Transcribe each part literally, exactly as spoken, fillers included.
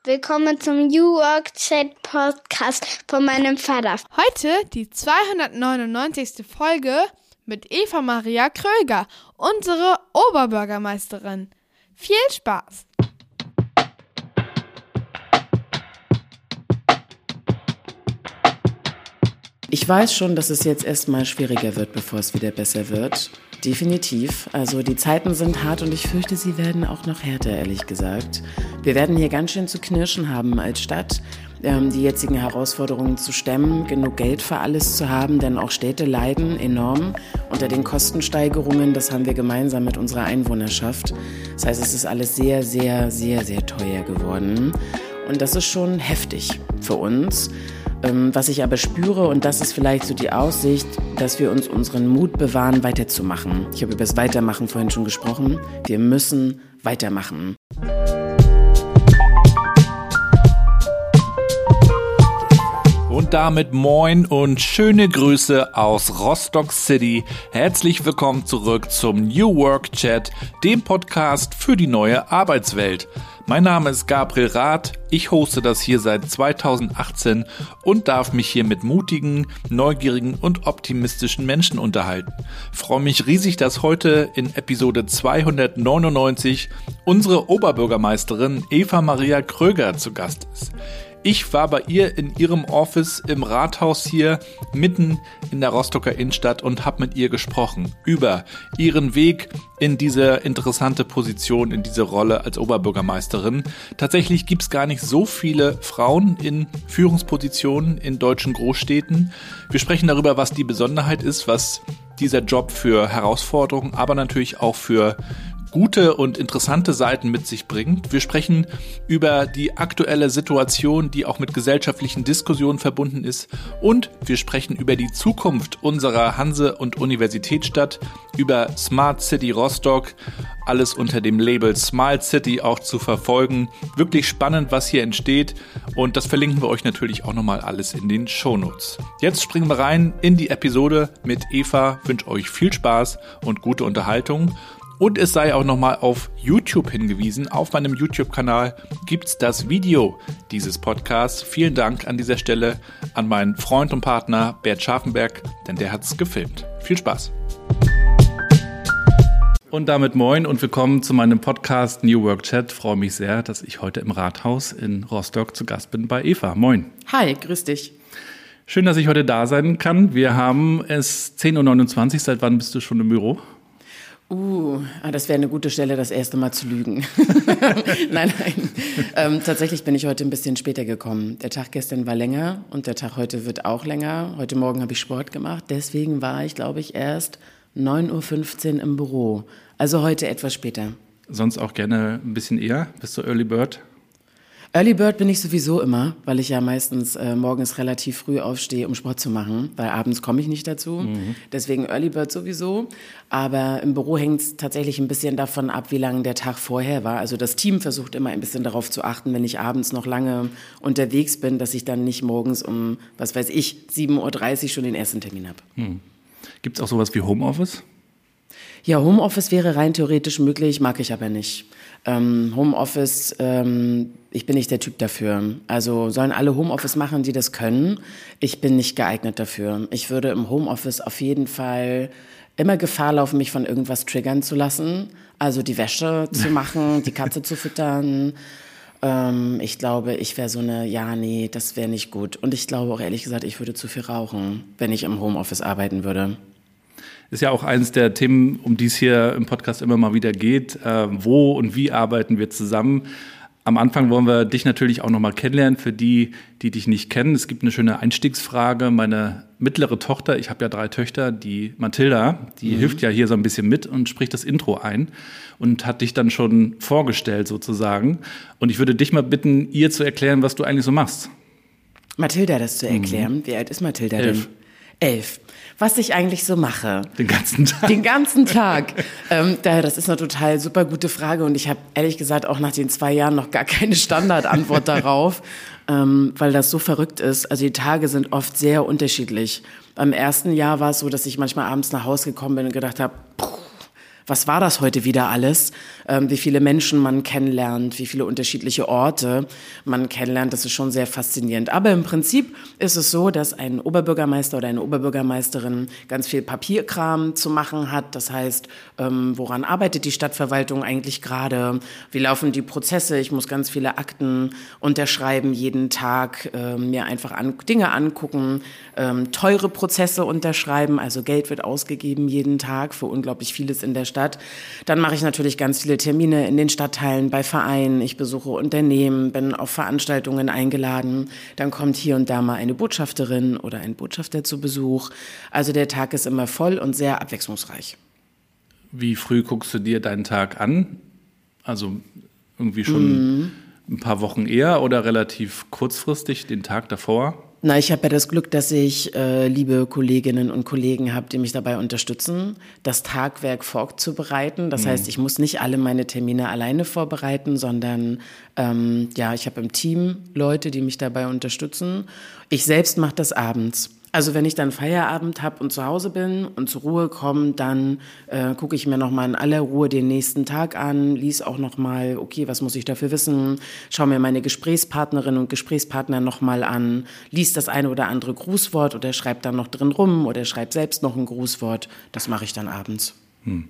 Willkommen zum New Work Chat Podcast von meinem Vater. Heute die zweihundertneunundneunzigste Folge mit Eva Maria Kröger, unsere Oberbürgermeisterin. Viel Spaß! Ich weiß schon, dass es jetzt erstmal schwieriger wird, bevor es wieder besser wird. Definitiv. Also die Zeiten sind hart und ich fürchte, sie werden auch noch härter, ehrlich gesagt. Wir werden hier ganz schön zu knirschen haben als Stadt, ähm, die jetzigen Herausforderungen zu stemmen, genug Geld für alles zu haben, denn auch Städte leiden enorm unter den Kostensteigerungen. Das haben wir gemeinsam mit unserer Einwohnerschaft. Das heißt, es ist alles sehr, sehr, sehr, sehr teuer geworden. Und das ist schon heftig für uns. Was ich aber spüre, und das ist vielleicht so die Aussicht, dass wir uns unseren Mut bewahren, weiterzumachen. Ich habe über das Weitermachen vorhin schon gesprochen. Wir müssen weitermachen. Und damit moin und schöne Grüße aus Rostock City. Herzlich willkommen zurück zum New Work Chat, dem Podcast für die neue Arbeitswelt. Mein Name ist Gabriel Rath, ich hoste das hier seit zweitausendachtzehn und darf mich hier mit mutigen, neugierigen und optimistischen Menschen unterhalten. Ich freue mich riesig, dass heute in Episode zweihundertneunundneunzig unsere Oberbürgermeisterin Eva Maria Kröger zu Gast ist. Ich war bei ihr in ihrem Office im Rathaus hier mitten in der Rostocker Innenstadt und habe mit ihr gesprochen über ihren Weg in diese interessante Position, in diese Rolle als Oberbürgermeisterin. Tatsächlich gibt es gar nicht so viele Frauen in Führungspositionen in deutschen Großstädten. Wir sprechen darüber, was die Besonderheit ist, was dieser Job für Herausforderungen, aber natürlich auch für gute und interessante Seiten mit sich bringt. Wir sprechen über die aktuelle Situation, die auch mit gesellschaftlichen Diskussionen verbunden ist. Und wir sprechen über die Zukunft unserer Hanse- und Universitätsstadt, über Smart City Rostock, alles unter dem Label Smart City auch zu verfolgen. Wirklich spannend, was hier entsteht. Und das verlinken wir euch natürlich auch nochmal alles in den Shownotes. Jetzt springen wir rein in die Episode mit Eva. Ich wünsche euch viel Spaß und gute Unterhaltung. Und es sei auch nochmal auf YouTube hingewiesen. Auf meinem YouTube-Kanal gibt's das Video dieses Podcasts. Vielen Dank an dieser Stelle an meinen Freund und Partner Bert Scharfenberg, denn der hat's gefilmt. Viel Spaß! Und damit moin und willkommen zu meinem Podcast New Work Chat. Ich freue mich sehr, dass ich heute im Rathaus in Rostock zu Gast bin bei Eva. Moin. Hi, grüß dich. Schön, dass ich heute da sein kann. Wir haben es zehn Uhr neunundzwanzig. Seit wann bist du schon im Büro? Uh, das wäre eine gute Stelle, das erste Mal zu lügen. nein, nein. Ähm, tatsächlich bin ich heute ein bisschen später gekommen. Der Tag gestern war länger und der Tag heute wird auch länger. Heute Morgen habe ich Sport gemacht. Deswegen war ich, glaube ich, erst neun Uhr fünfzehn im Büro. Also heute etwas später. Sonst auch gerne ein bisschen eher? Bist du Early Bird? Early Bird bin ich sowieso immer, weil ich ja meistens äh, morgens relativ früh aufstehe, um Sport zu machen, weil abends komme ich nicht dazu. Mhm. Deswegen Early Bird sowieso. Aber im Büro hängt es tatsächlich ein bisschen davon ab, wie lang der Tag vorher war. Also das Team versucht immer ein bisschen darauf zu achten, wenn ich abends noch lange unterwegs bin, dass ich dann nicht morgens um, was weiß ich, sieben Uhr dreißig schon den ersten Termin habe. Mhm. Gibt es auch sowas wie Homeoffice? Ja, Homeoffice wäre rein theoretisch möglich, mag ich aber nicht. Ähm, Homeoffice, ähm, ich bin nicht der Typ dafür. Also sollen alle Homeoffice machen, die das können. Ich bin nicht geeignet dafür. Ich würde im Homeoffice auf jeden Fall immer Gefahr laufen, mich von irgendwas triggern zu lassen. Also die Wäsche zu machen, die Katze zu füttern. Ähm, ich glaube, ich wäre so eine, ja, nee, das wäre nicht gut. Und ich glaube auch ehrlich gesagt, ich würde zu viel rauchen, wenn ich im Homeoffice arbeiten würde. Ist ja auch eines der Themen, um die es hier im Podcast immer mal wieder geht. Äh, wo und wie arbeiten wir zusammen? Am Anfang wollen wir dich natürlich auch noch mal kennenlernen, für die, die dich nicht kennen. Es gibt eine schöne Einstiegsfrage. Meine mittlere Tochter, ich habe ja drei Töchter, die Mathilda, die mhm. hilft ja hier so ein bisschen mit und spricht das Intro ein und hat dich dann schon vorgestellt sozusagen. Und ich würde dich mal bitten, ihr zu erklären, was du eigentlich so machst. Mathilda das zu erklären? Mhm. Wie alt ist Mathilda denn? Elf. Elf. Was ich eigentlich so mache. Den ganzen Tag. Den ganzen Tag. ähm, daher, das ist eine total super gute Frage und ich habe ehrlich gesagt auch nach den zwei Jahren noch gar keine Standardantwort darauf, ähm, weil das so verrückt ist. Also die Tage sind oft sehr unterschiedlich. Beim ersten Jahr war es so, dass ich manchmal abends nach Hause gekommen bin und gedacht habe, was war das heute wieder alles, ähm, wie viele Menschen man kennenlernt, wie viele unterschiedliche Orte man kennenlernt, das ist schon sehr faszinierend. Aber im Prinzip ist es so, dass ein Oberbürgermeister oder eine Oberbürgermeisterin ganz viel Papierkram zu machen hat. Das heißt, ähm, woran arbeitet die Stadtverwaltung eigentlich gerade? Wie laufen die Prozesse? Ich muss ganz viele Akten unterschreiben jeden Tag, äh, mir einfach an, Dinge angucken, ähm, teure Prozesse unterschreiben, also Geld wird ausgegeben jeden Tag für unglaublich vieles in der Stadt. Dann mache ich natürlich ganz viele Termine in den Stadtteilen, bei Vereinen, ich besuche Unternehmen, bin auf Veranstaltungen eingeladen, dann kommt hier und da mal eine Botschafterin oder ein Botschafter zu Besuch. Also der Tag ist immer voll und sehr abwechslungsreich. Wie früh guckst du dir deinen Tag an? Also irgendwie schon mm. ein paar Wochen eher oder relativ kurzfristig, den Tag davor? Na, ich habe ja das Glück, dass ich äh, liebe Kolleginnen und Kollegen habe, die mich dabei unterstützen, das Tagwerk vorzubereiten. Das mhm. heißt, ich muss nicht alle meine Termine alleine vorbereiten, sondern ähm, ja, ich habe im Team Leute, die mich dabei unterstützen. Ich selbst mache das abends. Also wenn ich dann Feierabend habe und zu Hause bin und zur Ruhe komme, dann äh, gucke ich mir nochmal in aller Ruhe den nächsten Tag an, lese auch nochmal, okay, was muss ich dafür wissen, schaue mir meine Gesprächspartnerinnen und Gesprächspartner nochmal an, lies das eine oder andere Grußwort oder schreibe dann noch drin rum oder schreibe selbst noch ein Grußwort. Das mache ich dann abends. Hm.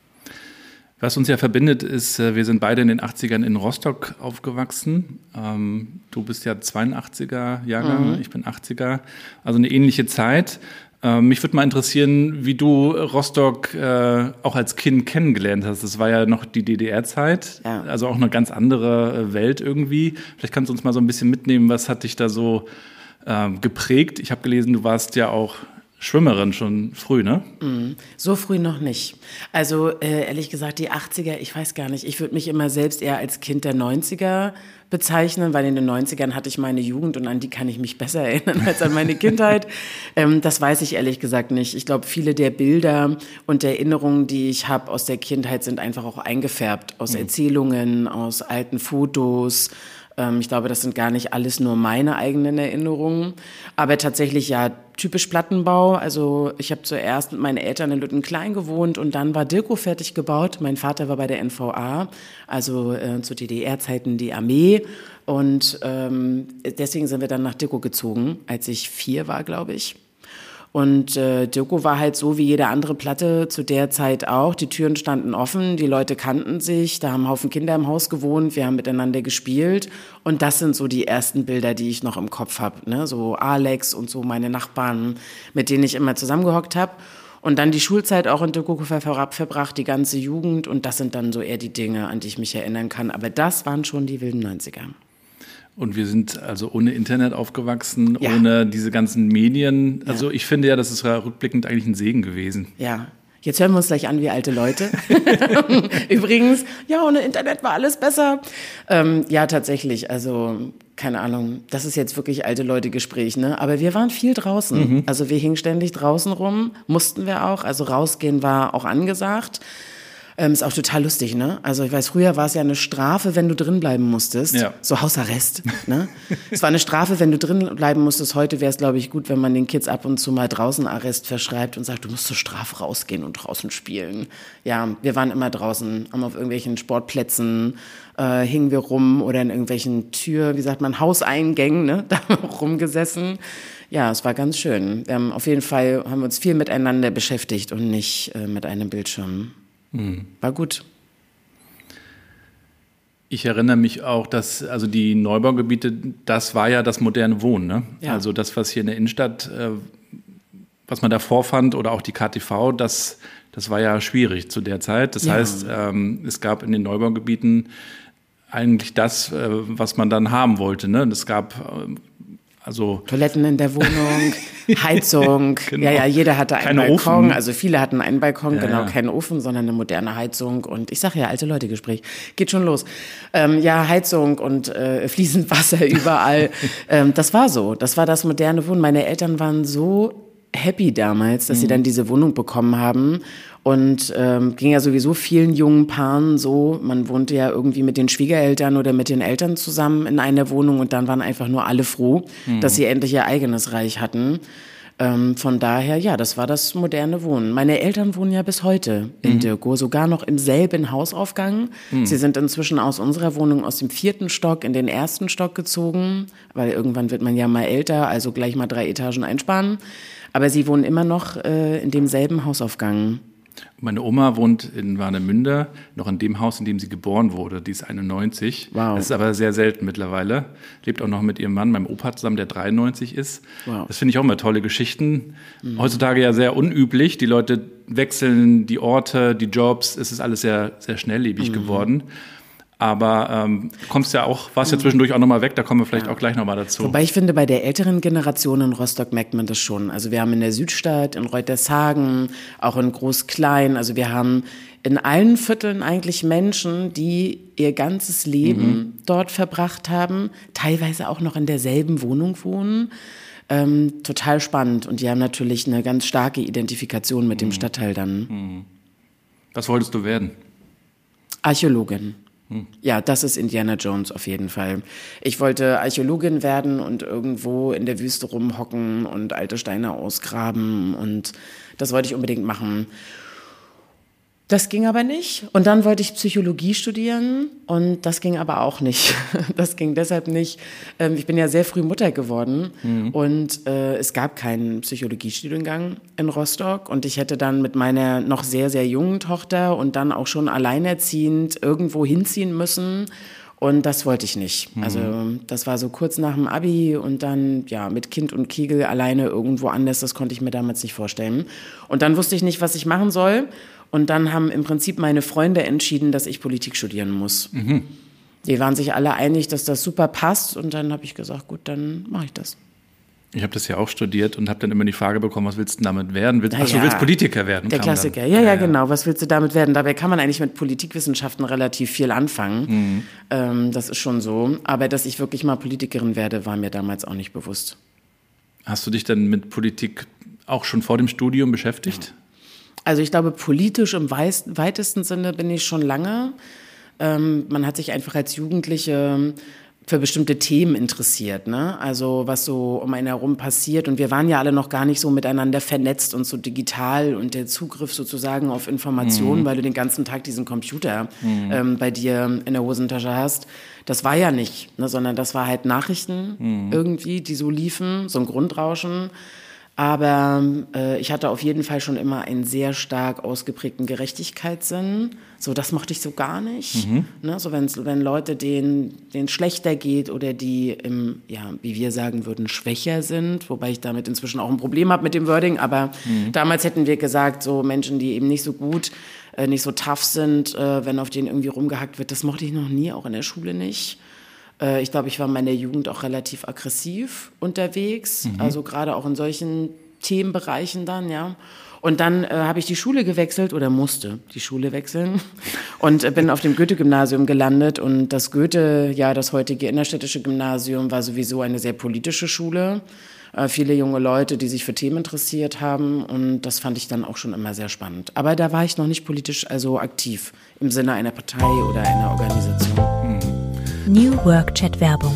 Was uns ja verbindet, ist, wir sind beide in den achtzigern in Rostock aufgewachsen. Ähm, du bist ja zweiundachtziger Jahrgang, mhm. ich bin achtziger, also eine ähnliche Zeit. Ähm, mich würde mal interessieren, wie du Rostock äh, auch als Kind kennengelernt hast. Das war ja noch die D D R-Zeit, ja. Also auch eine ganz andere Welt irgendwie. Vielleicht kannst du uns mal so ein bisschen mitnehmen, was hat dich da so äh, geprägt? Ich habe gelesen, du warst ja auch Schwimmerin schon früh, ne? So früh noch nicht. Also äh, ehrlich gesagt, die achtziger, ich weiß gar nicht, ich würde mich immer selbst eher als Kind der neunziger bezeichnen, weil in den neunzigern hatte ich meine Jugend und an die kann ich mich besser erinnern als an meine Kindheit. Ähm, das weiß ich ehrlich gesagt nicht. Ich glaube, viele der Bilder und der Erinnerungen, die ich habe aus der Kindheit, sind einfach auch eingefärbt aus mhm. Erzählungen, aus alten Fotos. Ich glaube, das sind gar nicht alles nur meine eigenen Erinnerungen, aber tatsächlich ja typisch Plattenbau. Also ich habe zuerst mit meinen Eltern in Lüttenklein gewohnt und dann war Dirko fertig gebaut. Mein Vater war bei der N V A, also äh, zu D D R-Zeiten die Armee und ähm, deswegen sind wir dann nach Dirko gezogen, als ich vier war, glaube ich. Und äh, Dirko war halt so wie jede andere Platte zu der Zeit auch. Die Türen standen offen, die Leute kannten sich, da haben ein Haufen Kinder im Haus gewohnt, wir haben miteinander gespielt. Und das sind so die ersten Bilder, die ich noch im Kopf habe, ne? So Alex und so meine Nachbarn, mit denen ich immer zusammengehockt habe. Und dann die Schulzeit auch in Dirko verbracht, die ganze Jugend. Und das sind dann so eher die Dinge, an die ich mich erinnern kann. Aber das waren schon die wilden neunziger. Und wir sind also ohne Internet aufgewachsen, ja. ohne diese ganzen Medien. Ja. Also ich finde ja, das ist ja rückblickend eigentlich ein Segen gewesen. Ja, jetzt hören wir uns gleich an wie alte Leute. Übrigens, ja, ohne Internet war alles besser. Ähm, ja, tatsächlich, also keine Ahnung, das ist jetzt wirklich alte Leute-Gespräch, ne? Aber wir waren viel draußen. Mhm. Also wir hingen ständig draußen rum, mussten wir auch. Also rausgehen war auch angesagt. Ähm, ist auch total lustig, ne? Also ich weiß, früher war es ja eine Strafe, wenn du drin bleiben musstest. Ja. So Hausarrest, ne? Es war eine Strafe, wenn du drin bleiben musstest. Heute wäre es, glaube ich, gut, wenn man den Kids ab und zu mal draußen Arrest verschreibt und sagt, du musst zur Strafe rausgehen und draußen spielen. Ja, wir waren immer draußen, haben auf irgendwelchen Sportplätzen, äh, hingen wir rum oder in irgendwelchen Tür, wie sagt man, Hauseingängen, ne? Da rumgesessen. Ja, es war ganz schön. Wir haben auf jeden Fall, haben wir uns viel miteinander beschäftigt und nicht äh, mit einem Bildschirm. War gut. Ich erinnere mich auch, dass also die Neubaugebiete, das war ja das moderne Wohnen. Ne? Ja. Also das, was hier in der Innenstadt, äh, was man da vorfand oder auch die K T V, das, das war ja schwierig zu der Zeit. Das ja. heißt, ähm, es gab in den Neubaugebieten eigentlich das, äh, was man dann haben wollte. Ne? Es gab äh, also Toiletten in der Wohnung, Heizung, genau. ja, ja, jeder hatte einen Keine Balkon, Ofen. Also viele hatten einen Balkon, ja, genau, ja. keinen Ofen, sondern eine moderne Heizung und ich sage ja, alte Leute-Gespräch, geht schon los. Ähm, ja, Heizung und äh, fließend Wasser überall, ähm, das war so, das war das moderne Wohnen. Meine Eltern waren so happy damals, dass mhm. sie dann diese Wohnung bekommen haben. Und ähm, ging ja sowieso vielen jungen Paaren so, man wohnte ja irgendwie mit den Schwiegereltern oder mit den Eltern zusammen in einer Wohnung und dann waren einfach nur alle froh, mhm. dass sie endlich ihr eigenes Reich hatten. Ähm, von daher, ja, das war das moderne Wohnen. Meine Eltern wohnen ja bis heute in mhm. Dirkow, sogar noch im selben Hausaufgang. Mhm. Sie sind inzwischen aus unserer Wohnung aus dem vierten Stock in den ersten Stock gezogen, weil irgendwann wird man ja mal älter, also gleich mal drei Etagen einsparen. Aber sie wohnen immer noch äh, in demselben Hausaufgang. Meine Oma wohnt in Warnemünde, noch in dem Haus, in dem sie geboren wurde. Die ist einundneunzig. Wow. Das ist aber sehr selten mittlerweile. Lebt auch noch mit ihrem Mann, meinem Opa zusammen, der dreiundneunzig ist. Wow. Das finde ich auch immer tolle Geschichten. Mhm. Heutzutage ja sehr unüblich. Die Leute wechseln die Orte, die Jobs. Es ist alles sehr, sehr schnelllebig mhm. geworden. Aber ähm, kommst ja auch, warst ja zwischendurch auch nochmal weg, da kommen wir vielleicht ja. auch gleich nochmal dazu. Wobei ich finde, bei der älteren Generation in Rostock merkt man das schon. Also wir haben in der Südstadt, in Reutershagen, auch in Groß-Klein, also wir haben in allen Vierteln eigentlich Menschen, die ihr ganzes Leben mhm. dort verbracht haben, teilweise auch noch in derselben Wohnung wohnen. Ähm, total spannend und die haben natürlich eine ganz starke Identifikation mit mhm. dem Stadtteil dann. Mhm. Was wolltest du werden? Archäologin. Ja, das ist Indiana Jones auf jeden Fall. Ich wollte Archäologin werden und irgendwo in der Wüste rumhocken und alte Steine ausgraben und das wollte ich unbedingt machen. Das ging aber nicht. Und dann wollte ich Psychologie studieren und das ging aber auch nicht. Das ging deshalb nicht. Ich bin ja sehr früh Mutter geworden mhm. und äh, es gab keinen Psychologiestudiengang in Rostock und ich hätte dann mit meiner noch sehr, sehr jungen Tochter und dann auch schon alleinerziehend irgendwo hinziehen müssen. Und das wollte ich nicht. Mhm. Also das war so kurz nach dem Abi und dann ja mit Kind und Kegel alleine irgendwo anders. Das konnte ich mir damals nicht vorstellen. Und dann wusste ich nicht, was ich machen soll. Und dann haben im Prinzip meine Freunde entschieden, dass ich Politik studieren muss. Mhm. Die waren sich alle einig, dass das super passt. Und dann habe ich gesagt, gut, dann mache ich das. Ich habe das ja auch studiert und habe dann immer die Frage bekommen, was willst du damit werden? Willst, ach, ja, du willst Politiker werden? Der Klassiker, ja, ja, ja, genau. Was willst du damit werden? Dabei kann man eigentlich mit Politikwissenschaften relativ viel anfangen. Mhm. Ähm, das ist schon so. Aber dass ich wirklich mal Politikerin werde, war mir damals auch nicht bewusst. Hast du dich dann mit Politik auch schon vor dem Studium beschäftigt? Ja. Also ich glaube, politisch im weitesten Sinne bin ich schon lange. Ähm, man hat sich einfach als Jugendliche für bestimmte Themen interessiert, ne? Also was so um einen herum passiert. Und wir waren ja alle noch gar nicht so miteinander vernetzt und so digital und der Zugriff sozusagen auf Informationen, mhm. weil du den ganzen Tag diesen Computer mhm. ähm, bei dir in der Hosentasche hast. Das war ja nicht, ne? Sondern das war halt Nachrichten mhm. irgendwie, die so liefen, so ein Grundrauschen. Aber äh, ich hatte auf jeden Fall schon immer einen sehr stark ausgeprägten Gerechtigkeitssinn. So, das mochte ich so gar nicht. Mhm. Ne? So, wenn, wenn Leute denen, denen schlechter geht oder die, im, ja, wie wir sagen würden, schwächer sind. Wobei ich damit inzwischen auch ein Problem habe mit dem Wording. Aber mhm. damals hätten wir gesagt, so Menschen, die eben nicht so gut, äh, nicht so tough sind, äh, wenn auf denen irgendwie rumgehackt wird. Das mochte ich noch nie, auch in der Schule nicht. Ich glaube, ich war in meiner Jugend auch relativ aggressiv unterwegs, mhm. also gerade auch in solchen Themenbereichen dann, ja. Und dann äh, habe ich die Schule gewechselt oder musste die Schule wechseln und äh, bin auf dem Goethe-Gymnasium gelandet. Und das Goethe, ja, das heutige innerstädtische Gymnasium, war sowieso eine sehr politische Schule. Äh, viele junge Leute, die sich für Themen interessiert haben. Und das fand ich dann auch schon immer sehr spannend. Aber da war ich noch nicht politisch also aktiv im Sinne einer Partei oder einer Organisation. Mhm. New Work Chat Werbung.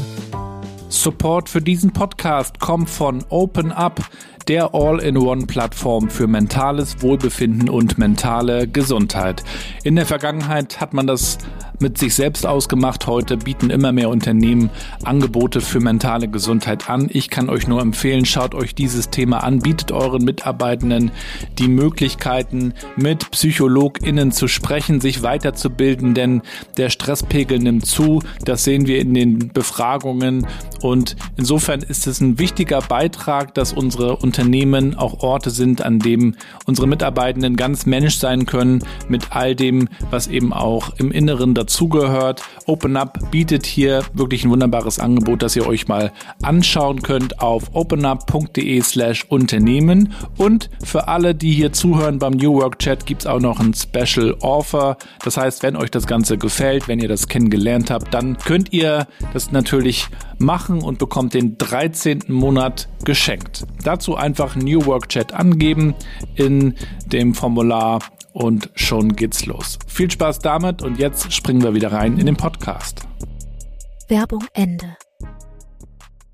Support für diesen Podcast kommt von Open Up, der All-in-One-Plattform für mentales Wohlbefinden und mentale Gesundheit. In der Vergangenheit hat man das mit sich selbst ausgemacht. Heute bieten immer mehr Unternehmen Angebote für mentale Gesundheit an. Ich kann euch nur empfehlen, schaut euch dieses Thema an, bietet euren Mitarbeitenden die Möglichkeiten, mit PsychologInnen zu sprechen, sich weiterzubilden, denn der Stresspegel nimmt zu. Das sehen wir in den Befragungen und insofern ist es ein wichtiger Beitrag, dass unsere Unternehmen auch Orte sind, an dem unsere Mitarbeitenden ganz Mensch sein können, mit all dem, was eben auch im Inneren dazugehört. Open Up bietet hier wirklich ein wunderbares Angebot, das ihr euch mal anschauen könnt auf openup.de slash Unternehmen. Und für alle, die hier zuhören beim New Work Chat, gibt es auch noch ein Special Offer. Das heißt, wenn euch das Ganze gefällt, wenn ihr das kennengelernt habt, dann könnt ihr das natürlich machen und bekommt den dreizehnten Monat geschenkt. Dazu einfach New Work Chat angeben in dem Formular und schon geht's los. Viel Spaß damit und jetzt springen wir wieder rein in den Podcast. Werbung Ende.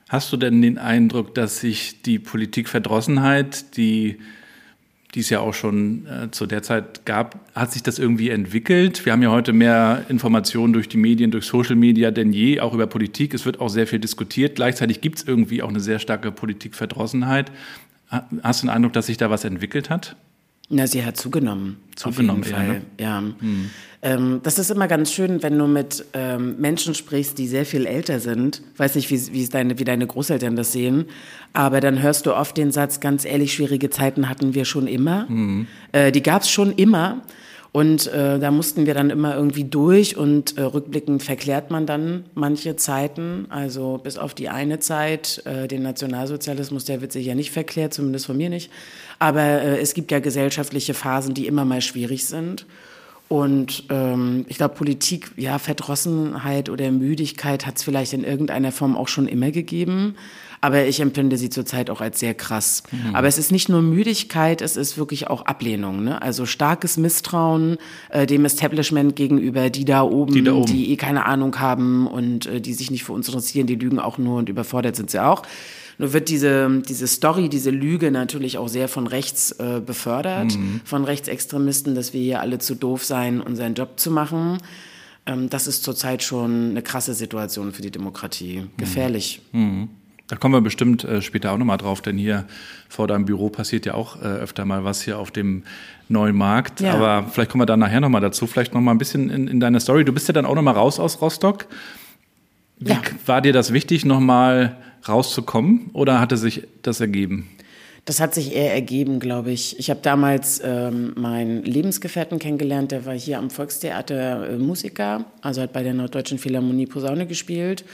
Hast du denn den Eindruck, dass sich die Politikverdrossenheit, die, die es ja auch schon äh, zu der Zeit gab, hat sich das irgendwie entwickelt? Wir haben ja heute mehr Informationen durch die Medien, durch Social Media denn je, auch über Politik. Es wird auch sehr viel diskutiert. Gleichzeitig gibt es irgendwie auch eine sehr starke Politikverdrossenheit. Hast du den Eindruck, dass sich da was entwickelt hat? Na, sie hat zugenommen. Zugenommen, auf jeden Fall. ja. Ne? Ja. Hm. Ähm, das ist immer ganz schön, wenn du mit ähm, Menschen sprichst, die sehr viel älter sind. Weiß nicht, wie, wie, deine, wie deine Großeltern das sehen, aber dann hörst du oft den Satz, ganz ehrlich, schwierige Zeiten hatten wir schon immer. Hm. Äh, die gab's schon immer. Und äh, da mussten wir dann immer irgendwie durch und äh, rückblickend verklärt man dann manche Zeiten. Also bis auf die eine Zeit, äh, den Nationalsozialismus, der wird sich ja nicht verklärt, zumindest von mir nicht. Aber äh, es gibt ja gesellschaftliche Phasen, die immer mal schwierig sind. Und ähm, ich glaube, Politik, ja, Verdrossenheit oder Müdigkeit hat es vielleicht in irgendeiner Form auch schon immer gegeben. Aber ich empfinde sie zurzeit auch als sehr krass. Mhm. Aber es ist nicht nur Müdigkeit, es ist wirklich auch Ablehnung. Ne? Also starkes Misstrauen äh, dem Establishment gegenüber, die da oben, die, da oben. die eh keine Ahnung haben und äh, die sich nicht für uns interessieren, die lügen auch nur und überfordert sind sie auch. Nur wird diese, diese Story, diese Lüge natürlich auch sehr von rechts äh, befördert, mhm. von Rechtsextremisten, dass wir hier alle zu doof seien, unseren Job zu machen. Ähm, das ist zurzeit schon eine krasse Situation für die Demokratie. Gefährlich. Mhm. Da kommen wir bestimmt äh, später auch nochmal drauf, denn hier vor deinem Büro passiert ja auch äh, öfter mal was hier auf dem neuen Markt. Ja. Aber vielleicht kommen wir da nachher nochmal dazu, vielleicht nochmal ein bisschen in, in deine Story. Du bist ja dann auch nochmal raus aus Rostock. Wie ja. War dir das wichtig, nochmal rauszukommen oder hatte sich das ergeben? Das hat sich eher ergeben, glaube ich. Ich habe damals ähm, meinen Lebensgefährten kennengelernt, der war hier am Volkstheater äh, Musiker, also hat bei der Norddeutschen Philharmonie Posaune gespielt.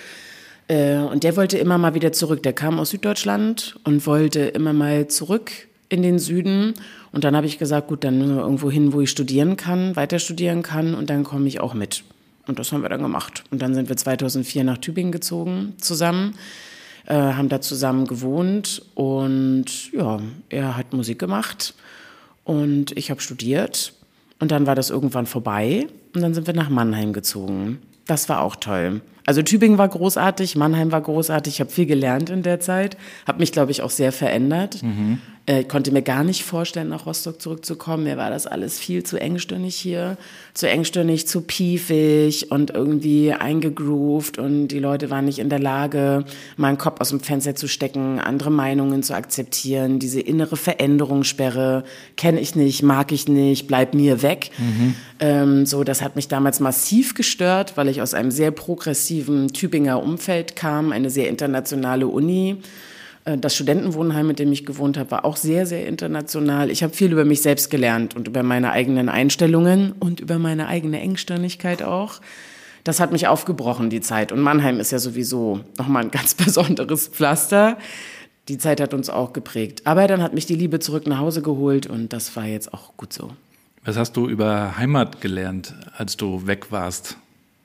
Und der wollte immer mal wieder zurück. Der kam aus Süddeutschland und wollte immer mal zurück in den Süden. Und dann habe ich gesagt, gut, dann müssen wir irgendwo hin, wo ich studieren kann, weiter studieren kann. Und dann komme ich auch mit. Und das haben wir dann gemacht. Und dann sind wir zweitausendvier nach Tübingen gezogen zusammen, äh, haben da zusammen gewohnt. Und ja, er hat Musik gemacht und ich habe studiert. Und dann war das irgendwann vorbei. Und dann sind wir nach Mannheim gezogen. Das war auch toll. Also Tübingen war großartig, Mannheim war großartig. Ich habe viel gelernt in der Zeit, habe mich, glaube ich, auch sehr verändert. Mhm. Ich konnte mir gar nicht vorstellen, nach Rostock zurückzukommen. Mir war das alles viel zu engstirnig hier, zu engstirnig, zu piefig und irgendwie eingegroovt. Und die Leute waren nicht in der Lage, meinen Kopf aus dem Fenster zu stecken, andere Meinungen zu akzeptieren. Diese innere Veränderungssperre kenne ich nicht, mag ich nicht, bleib mir weg. Mhm. Ähm, so, das hat mich damals massiv gestört, weil ich aus einem sehr progressiven Tübinger Umfeld kam, eine sehr internationale Uni. Das Studentenwohnheim, in dem ich gewohnt habe, war auch sehr, sehr international. Ich habe viel über mich selbst gelernt und über meine eigenen Einstellungen und über meine eigene Engstirnigkeit auch. Das hat mich aufgebrochen, die Zeit. Und Mannheim ist ja sowieso nochmal ein ganz besonderes Pflaster. Die Zeit hat uns auch geprägt. Aber dann hat mich die Liebe zurück nach Hause geholt und das war jetzt auch gut so. Was hast du über Heimat gelernt, als du weg warst?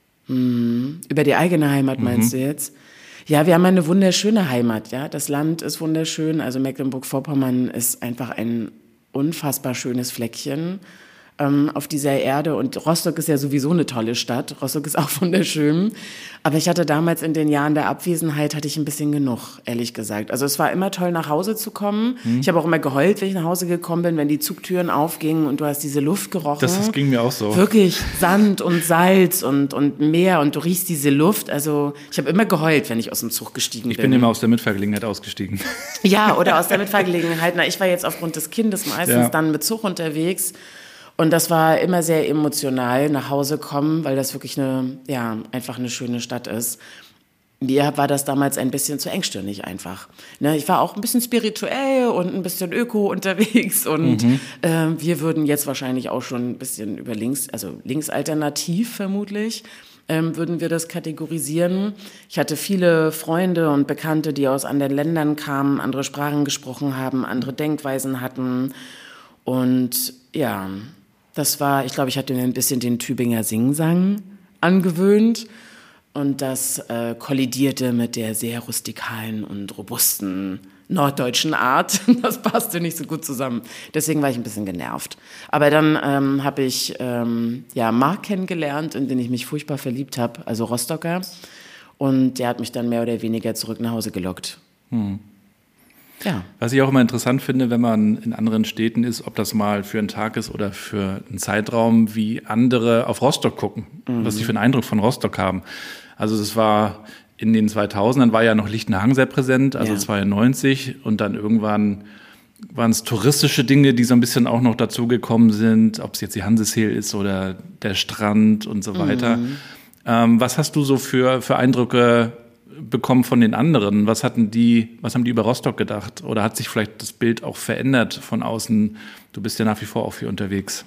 Hm, über die eigene Heimat meinst mhm. du jetzt? Ja, wir haben eine wunderschöne Heimat, ja. Das Land ist wunderschön. Also Mecklenburg-Vorpommern ist einfach ein unfassbar schönes Fleckchen ähm, auf dieser Erde. Und Rostock ist ja sowieso eine tolle Stadt. Rostock ist auch wunderschön. Aber ich hatte damals in den Jahren der Abwesenheit, hatte ich ein bisschen genug, ehrlich gesagt. Also es war immer toll, nach Hause zu kommen. Mhm. Ich habe auch immer geheult, wenn ich nach Hause gekommen bin, wenn die Zugtüren aufgingen und du hast diese Luft gerochen. Das, das ging mir auch so. Wirklich Sand und Salz und, und Meer und du riechst diese Luft. Also ich habe immer geheult, wenn ich aus dem Zug gestiegen bin. Ich bin immer aus der Mitfahrgelegenheit ausgestiegen. Ja, oder aus der Mitfahrgelegenheit. Na, ich war jetzt aufgrund des Kindes meistens ja. dann mit Zug unterwegs. Und das war immer sehr emotional, nach Hause kommen, weil das wirklich eine, ja, einfach eine schöne Stadt ist. Mir war das damals ein bisschen zu engstirnig einfach. Ne, ich war auch ein bisschen spirituell und ein bisschen öko unterwegs und mhm. äh, wir würden jetzt wahrscheinlich auch schon ein bisschen über links, also linksalternativ vermutlich, ähm, würden wir das kategorisieren. Ich hatte viele Freunde und Bekannte, die aus anderen Ländern kamen, andere Sprachen gesprochen haben, andere Denkweisen hatten und ja, das war, ich glaube, ich hatte mir ein bisschen den Tübinger Singsang angewöhnt und das äh, kollidierte mit der sehr rustikalen und robusten norddeutschen Art. Das passte nicht so gut zusammen. Deswegen war ich ein bisschen genervt. Aber dann ähm, habe ich ähm, ja, Marc kennengelernt, in den ich mich furchtbar verliebt habe, also Rostocker. Und der hat mich dann mehr oder weniger zurück nach Hause gelockt. Hm. Ja. Was ich auch immer interessant finde, wenn man in anderen Städten ist, ob das mal für einen Tag ist oder für einen Zeitraum, wie andere auf Rostock gucken, mhm. was sie für einen Eindruck von Rostock haben. Also das war in den zweitausendern, war ja noch Lichtenhagen sehr präsent, also ja. zweiundneunzig, und dann irgendwann waren es touristische Dinge, die so ein bisschen auch noch dazugekommen sind, ob es jetzt die Hanseseel ist oder der Strand und so weiter. Mhm. Ähm, was hast du so für, für Eindrücke bekommen von den anderen? Was hatten die, was haben die über Rostock gedacht? Oder hat sich vielleicht das Bild auch verändert von außen? Du bist ja nach wie vor auch viel unterwegs.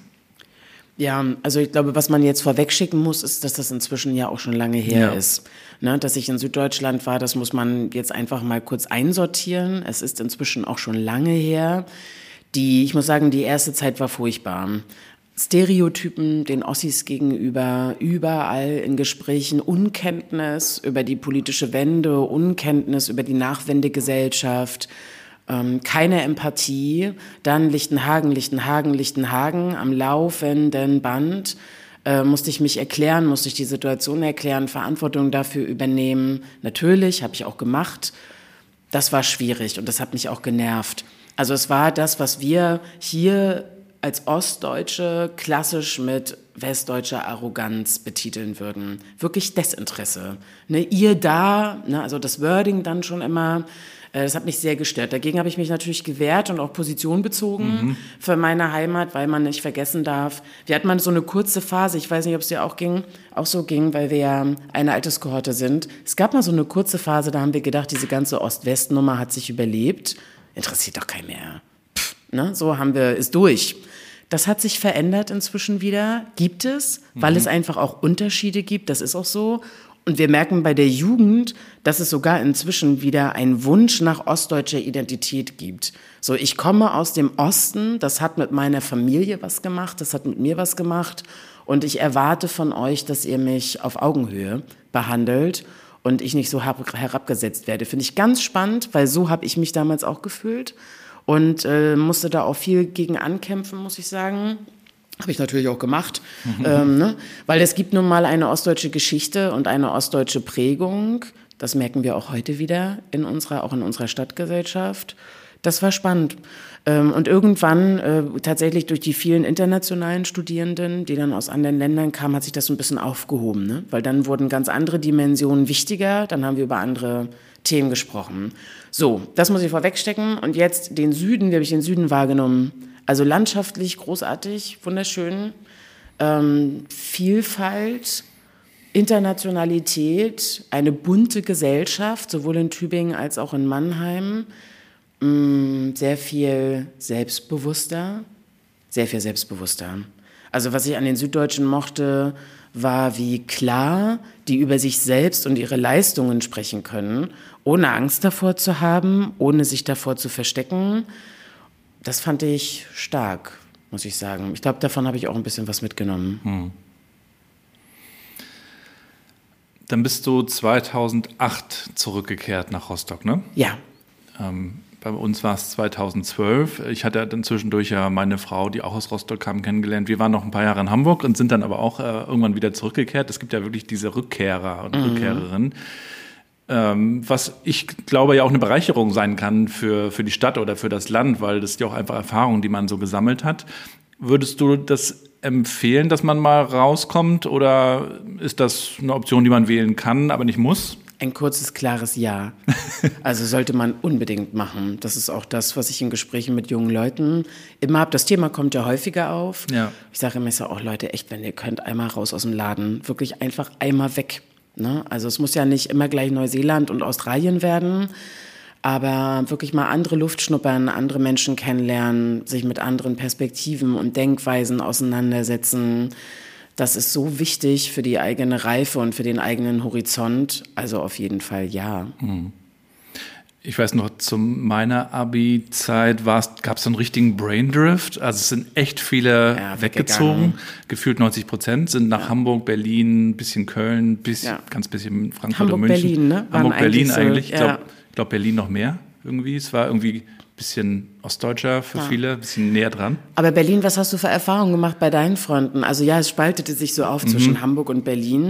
Ja, also ich glaube, was man jetzt vorwegschicken muss, ist, dass das inzwischen ja auch schon lange her ja. ist. Ne, dass ich in Süddeutschland war, das muss man jetzt einfach mal kurz einsortieren. Es ist inzwischen auch schon lange her. Die, ich muss sagen, die erste Zeit war furchtbar. Stereotypen den Ossis gegenüber, überall in Gesprächen, Unkenntnis über die politische Wende, Unkenntnis über die Nachwendegesellschaft, ähm, keine Empathie, dann Lichtenhagen, Lichtenhagen, Lichtenhagen am laufenden Band, äh, musste ich mich erklären, musste ich die Situation erklären, Verantwortung dafür übernehmen. Natürlich, habe ich auch gemacht. Das war schwierig und das hat mich auch genervt. Also es war das, was wir hier als Ostdeutsche klassisch mit westdeutscher Arroganz betiteln würden. Wirklich Desinteresse. Ne, ihr da, ne, also das Wording dann schon immer, äh, das hat mich sehr gestört. Dagegen habe ich mich natürlich gewehrt und auch Position bezogen mhm. für meine Heimat, weil man nicht vergessen darf. Wir hatten mal so eine kurze Phase, ich weiß nicht, ob es dir auch ging, auch so ging, weil wir ja eine Alterskohorte sind. Es gab mal so eine kurze Phase, da haben wir gedacht, diese ganze Ost-West-Nummer hat sich überlebt. Interessiert doch keinen mehr. Pff, ne, so haben wir, ist durch. Das hat sich verändert inzwischen wieder, gibt es, weil mhm. es einfach auch Unterschiede gibt, das ist auch so. Und wir merken bei der Jugend, dass es sogar inzwischen wieder einen Wunsch nach ostdeutscher Identität gibt. So, ich komme aus dem Osten, das hat mit meiner Familie was gemacht, das hat mit mir was gemacht. Und ich erwarte von euch, dass ihr mich auf Augenhöhe behandelt und ich nicht so herabgesetzt werde. Finde ich ganz spannend, weil so habe ich mich damals auch gefühlt. Und äh, musste da auch viel gegen ankämpfen, muss ich sagen. Habe ich natürlich auch gemacht. Mhm. Ähm, ne? Weil es gibt nun mal eine ostdeutsche Geschichte und eine ostdeutsche Prägung. Das merken wir auch heute wieder in unserer, auch in unserer Stadtgesellschaft. Das war spannend. Ähm, und irgendwann, äh, tatsächlich durch die vielen internationalen Studierenden, die dann aus anderen Ländern kamen, hat sich das so ein bisschen aufgehoben. Ne? Weil dann wurden ganz andere Dimensionen wichtiger. Dann haben wir über andere Themen gesprochen. So, das muss ich vorwegstecken. Und jetzt den Süden, wie habe ich den Süden wahrgenommen? Also landschaftlich großartig, wunderschön. Ähm, Vielfalt, Internationalität, eine bunte Gesellschaft, sowohl in Tübingen als auch in Mannheim. Mm, sehr viel selbstbewusster, sehr viel selbstbewusster. Also was ich an den Süddeutschen mochte, war, wie klar die über sich selbst und ihre Leistungen sprechen können, ohne Angst davor zu haben, ohne sich davor zu verstecken. Das fand ich stark, muss ich sagen. Ich glaube, davon habe ich auch ein bisschen was mitgenommen. Hm. Dann bist du zweitausendacht zurückgekehrt nach Rostock, ne? Ja. Ähm, bei uns war es zweitausendzwölf. Ich hatte dann zwischendurch ja meine Frau, die auch aus Rostock kam, kennengelernt. Wir waren noch ein paar Jahre in Hamburg und sind dann aber auch äh, irgendwann wieder zurückgekehrt. Es gibt ja wirklich diese Rückkehrer und mhm. Rückkehrerinnen. Ähm, was ich glaube ja auch eine Bereicherung sein kann für, für die Stadt oder für das Land, weil das ja auch einfach Erfahrungen, die man so gesammelt hat. Würdest du das empfehlen, dass man mal rauskommt, oder ist das eine Option, die man wählen kann, aber nicht muss? Ein kurzes, klares Ja. Also sollte man unbedingt machen. Das ist auch das, was ich in Gesprächen mit jungen Leuten immer habe. Das Thema kommt ja häufiger auf. Ja. Ich sage immer so, auch Leute, echt, wenn ihr könnt, einmal raus aus dem Laden. Wirklich einfach einmal weg. Ne? Also es muss ja nicht immer gleich Neuseeland und Australien werden, aber wirklich mal andere Luft schnuppern, andere Menschen kennenlernen, sich mit anderen Perspektiven und Denkweisen auseinandersetzen. Das ist so wichtig für die eigene Reife und für den eigenen Horizont. Also auf jeden Fall ja. Ich weiß noch, zu meiner Abi-Zeit gab es so einen richtigen Braindrift. Also es sind echt viele ja, weggezogen. Gefühlt neunzig Prozent sind nach ja. Hamburg, Berlin, bisschen Köln, bisschen, ja. ganz bisschen Frankfurt Hamburg, und München. Berlin, ne? Hamburg, Berlin so, eigentlich. Ich ja. glaube, glaub Berlin noch mehr irgendwie. Es war irgendwie bisschen ostdeutscher für ja. viele, ein bisschen näher dran. Aber Berlin, was hast du für Erfahrungen gemacht bei deinen Freunden? Also ja, es spaltete sich so auf mhm. zwischen Hamburg und Berlin.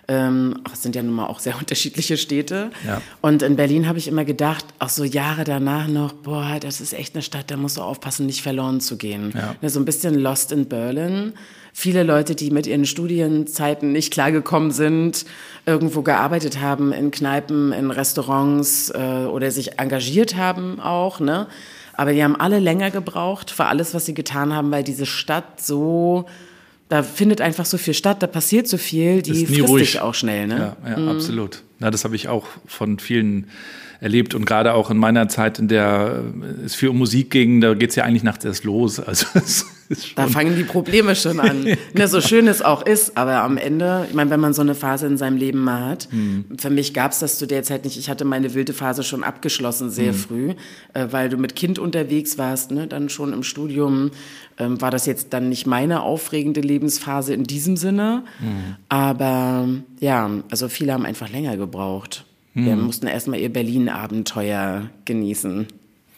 Ähm, es sind ja nun mal auch sehr unterschiedliche Städte. Ja. Und in Berlin habe ich immer gedacht, auch so Jahre danach noch, boah, das ist echt eine Stadt, da musst du aufpassen, nicht verloren zu gehen. Ja. Ne, so ein bisschen Lost in Berlin. Viele Leute, die mit ihren Studienzeiten nicht klargekommen sind, irgendwo gearbeitet haben, in Kneipen, in Restaurants äh, oder sich engagiert haben auch, ne? Aber die haben alle länger gebraucht für alles, was sie getan haben, weil diese Stadt so, da findet einfach so viel statt, da passiert so viel, die Ist nie frisst ruhig. dich auch schnell, ne? Ja, ja mhm. absolut. Ja, das habe ich auch von vielen erlebt und gerade auch in meiner Zeit, in der es viel um Musik ging, da geht's ja eigentlich nachts erst los. Also es ist schon Da fangen die Probleme schon an. Ne, so schön es auch ist, aber am Ende, ich meine, wenn man so eine Phase in seinem Leben mal hat, mhm. für mich gab's das zu der Zeit nicht. Ich hatte meine wilde Phase schon abgeschlossen, sehr mhm. früh, äh, weil du mit Kind unterwegs warst, ne, dann schon im Studium, ähm, war das jetzt dann nicht meine aufregende Lebensphase in diesem Sinne, mhm. aber ja, also viele haben einfach länger gebraucht. Wir hm. mussten erstmal ihr Berlin-Abenteuer genießen.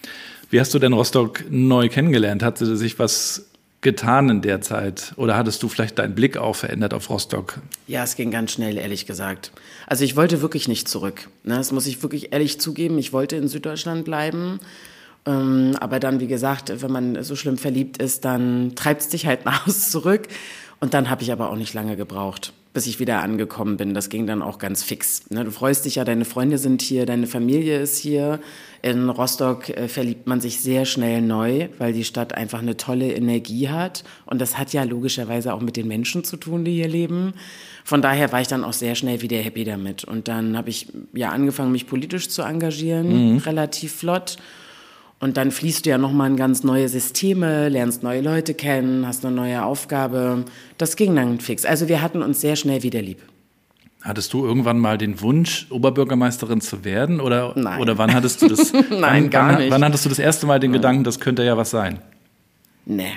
Wie hast du denn Rostock neu kennengelernt? Hat sich was getan in der Zeit? Oder hattest du vielleicht deinen Blick auch verändert auf Rostock? Ja, es ging ganz schnell, ehrlich gesagt. Also ich wollte wirklich nicht zurück. Ne? Das muss ich wirklich ehrlich zugeben. Ich wollte in Süddeutschland bleiben. Ähm, aber dann, wie gesagt, wenn man so schlimm verliebt ist, dann treibt es dich halt nach Hause zurück. Und dann habe ich aber auch nicht lange gebraucht, bis ich wieder angekommen bin. Das ging dann auch ganz fix. Ne, du freust dich ja, deine Freunde sind hier, deine Familie ist hier. In Rostock äh, verliebt man sich sehr schnell neu, weil die Stadt einfach eine tolle Energie hat. Und das hat ja logischerweise auch mit den Menschen zu tun, die hier leben. Von daher war ich dann auch sehr schnell wieder happy damit. Und dann habe ich ja angefangen, mich politisch zu engagieren, mhm. relativ flott. Und dann fließt du ja nochmal in ganz neue Systeme, lernst neue Leute kennen, hast eine neue Aufgabe. Das ging dann fix. Also wir hatten uns sehr schnell wieder lieb. Hattest du irgendwann mal den Wunsch, Oberbürgermeisterin zu werden? Oder, Nein. Oder wann hattest du das? Nein, wann, gar wann, nicht. Wann hattest du das erste Mal den Nein. Gedanken, das könnte ja was sein? Nee.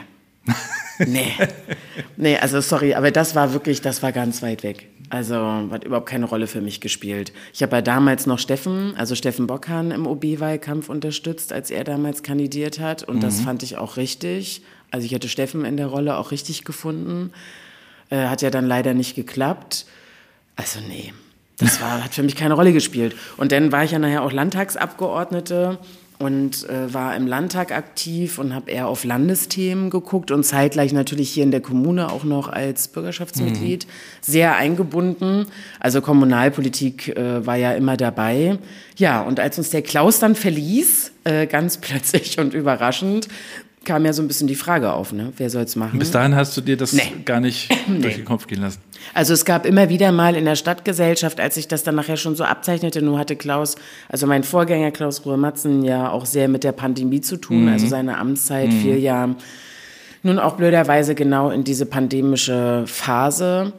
Nee. Nee, also sorry, aber das war wirklich, das war ganz weit weg. Also hat überhaupt keine Rolle für mich gespielt. Ich habe ja damals noch Steffen, also Steffen Bockhahn im O B-Wahlkampf unterstützt, als er damals kandidiert hat. Und mhm. das fand ich auch richtig. Also ich hätte Steffen in der Rolle auch richtig gefunden. Äh, hat ja dann leider nicht geklappt. Also nee, das war, hat für mich keine Rolle gespielt. Und dann war ich ja nachher auch Landtagsabgeordnete und äh, war im Landtag aktiv und habe eher auf Landesthemen geguckt und zeitgleich natürlich hier in der Kommune auch noch als Bürgerschaftsmitglied mhm. sehr eingebunden. Also Kommunalpolitik äh, war ja immer dabei. Ja, und als uns der Klaus dann verließ, äh, ganz plötzlich und überraschend, kam ja so ein bisschen die Frage auf, ne? Wer soll's machen? Bis dahin hast du dir das Nee. gar nicht Nee. durch den Kopf gehen lassen. Also es gab immer wieder mal in der Stadtgesellschaft, als sich das dann nachher schon so abzeichnete, nur hatte Klaus, also mein Vorgänger Klaus Ruhr-Matzen ja auch sehr mit der Pandemie zu tun, Mhm. also seine Amtszeit mhm. fiel ja nun auch blöderweise genau in diese pandemische Phase.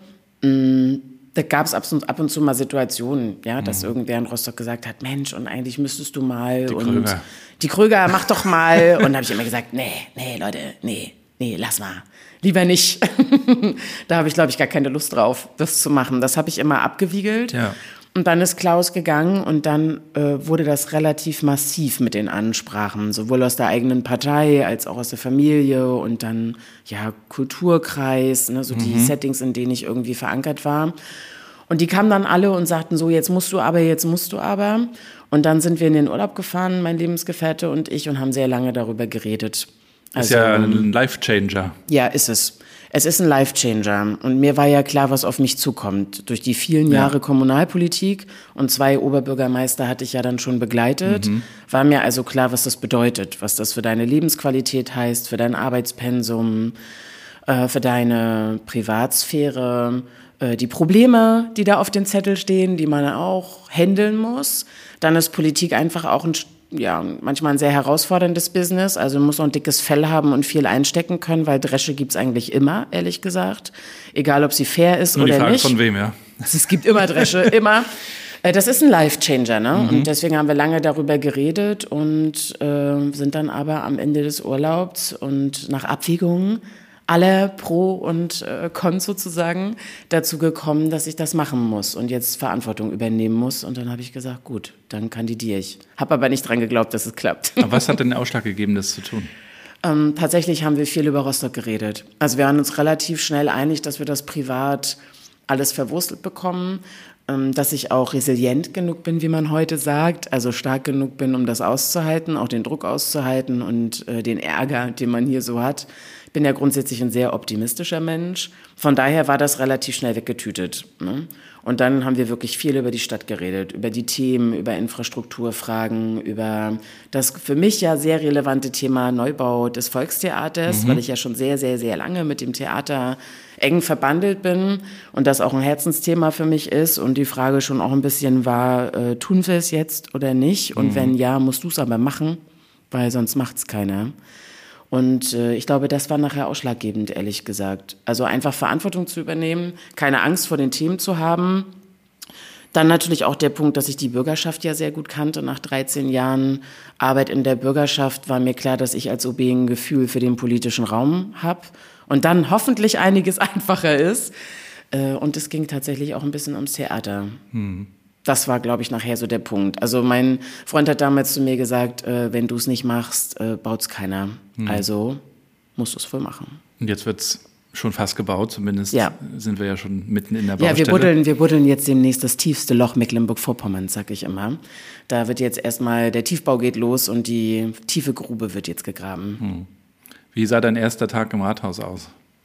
Da gab es ab, ab und zu mal Situationen, ja, dass mhm. irgendwer in Rostock gesagt hat, Mensch, und eigentlich müsstest du mal Die und Kröger. die Kröger, mach doch mal. Und da habe ich immer gesagt, nee, nee, Leute, nee, nee, lass mal. Lieber nicht. Da habe ich, glaube ich, gar keine Lust drauf, das zu machen. Das habe ich immer abgewiegelt. Ja. Und dann ist Klaus gegangen und dann äh, wurde das relativ massiv mit den Ansprachen, sowohl aus der eigenen Partei als auch aus der Familie und dann ja Kulturkreis, ne, so die Mhm. Settings, in denen ich irgendwie verankert war. Und die kamen dann alle und sagten so, jetzt musst du aber, jetzt musst du aber. Und dann sind wir in den Urlaub gefahren, mein Lebensgefährte und ich, und haben sehr lange darüber geredet. Das ist ja ein Life-Changer. Ja, ist es. Es ist ein Life-Changer. Und mir war ja klar, was auf mich zukommt. Durch die vielen Jahre Ja. Kommunalpolitik und zwei Oberbürgermeister hatte ich ja dann schon begleitet, Mhm. war mir also klar, was das bedeutet, was das für deine Lebensqualität heißt, für dein Arbeitspensum, äh, für deine Privatsphäre, äh, die Probleme, die da auf dem Zettel stehen, die man auch handeln muss. Dann ist Politik einfach auch ein ja, manchmal ein sehr herausforderndes Business. Also man muss auch ein dickes Fell haben und viel einstecken können, weil Dresche gibt's eigentlich immer, ehrlich gesagt. Egal, ob sie fair ist Nur die oder Frage nicht. von wem, ja. Es gibt immer Dresche, immer. Äh, Das ist ein Life-Changer, ne? Mhm. Und deswegen haben wir lange darüber geredet und äh, sind dann aber am Ende des Urlaubs und nach Abwägungen aller Pro und äh, Con sozusagen dazu gekommen, dass ich das machen muss und jetzt Verantwortung übernehmen muss. Und dann habe ich gesagt, gut, dann kandidiere ich. Habe aber nicht dran geglaubt, dass es klappt. Aber was hat denn den Ausschlag gegeben, das zu tun? Ähm, tatsächlich haben wir viel über Rostock geredet. Also wir waren uns relativ schnell einig, dass wir das privat alles verwurstelt bekommen, ähm, dass ich auch resilient genug bin, wie man heute sagt, also stark genug bin, um das auszuhalten, auch den Druck auszuhalten und äh, den Ärger, den man hier so hat. Ich bin ja grundsätzlich ein sehr optimistischer Mensch. Von daher war das relativ schnell weggetütet, ne? Und dann haben wir wirklich viel über die Stadt geredet, über die Themen, über Infrastrukturfragen, über das für mich ja sehr relevante Thema Neubau des Volkstheaters, mhm. weil ich ja schon sehr, sehr, sehr lange mit dem Theater eng verbandelt bin und das auch ein Herzensthema für mich ist. Und die Frage schon auch ein bisschen war, äh, tun wir es jetzt oder nicht? Und mhm. wenn ja, musst du es aber machen, weil sonst macht es keiner. Und äh, ich glaube, das war nachher ausschlaggebend, ehrlich gesagt. Also einfach Verantwortung zu übernehmen, keine Angst vor den Themen zu haben. Dann natürlich auch der Punkt, dass ich die Bürgerschaft ja sehr gut kannte. Nach dreizehn Jahren Arbeit in der Bürgerschaft war mir klar, dass ich als O B ein Gefühl für den politischen Raum habe. Und dann hoffentlich einiges einfacher ist. Äh, und es ging tatsächlich auch ein bisschen ums Theater. Hm. Das war, glaube ich, nachher so der Punkt. Also mein Freund hat damals zu mir gesagt, äh, wenn du es nicht machst, äh, baut es keiner. Hm. Also musst du es voll machen. Und jetzt wird es schon fast gebaut, zumindest ja. sind wir ja schon mitten in der Baustelle. Ja, wir buddeln, wir buddeln jetzt demnächst das tiefste Loch Mecklenburg-Vorpommerns, sag ich immer. Da wird jetzt erstmal, der Tiefbau geht los und die tiefe Grube wird jetzt gegraben. Hm. Wie sah dein erster Tag im Rathaus aus?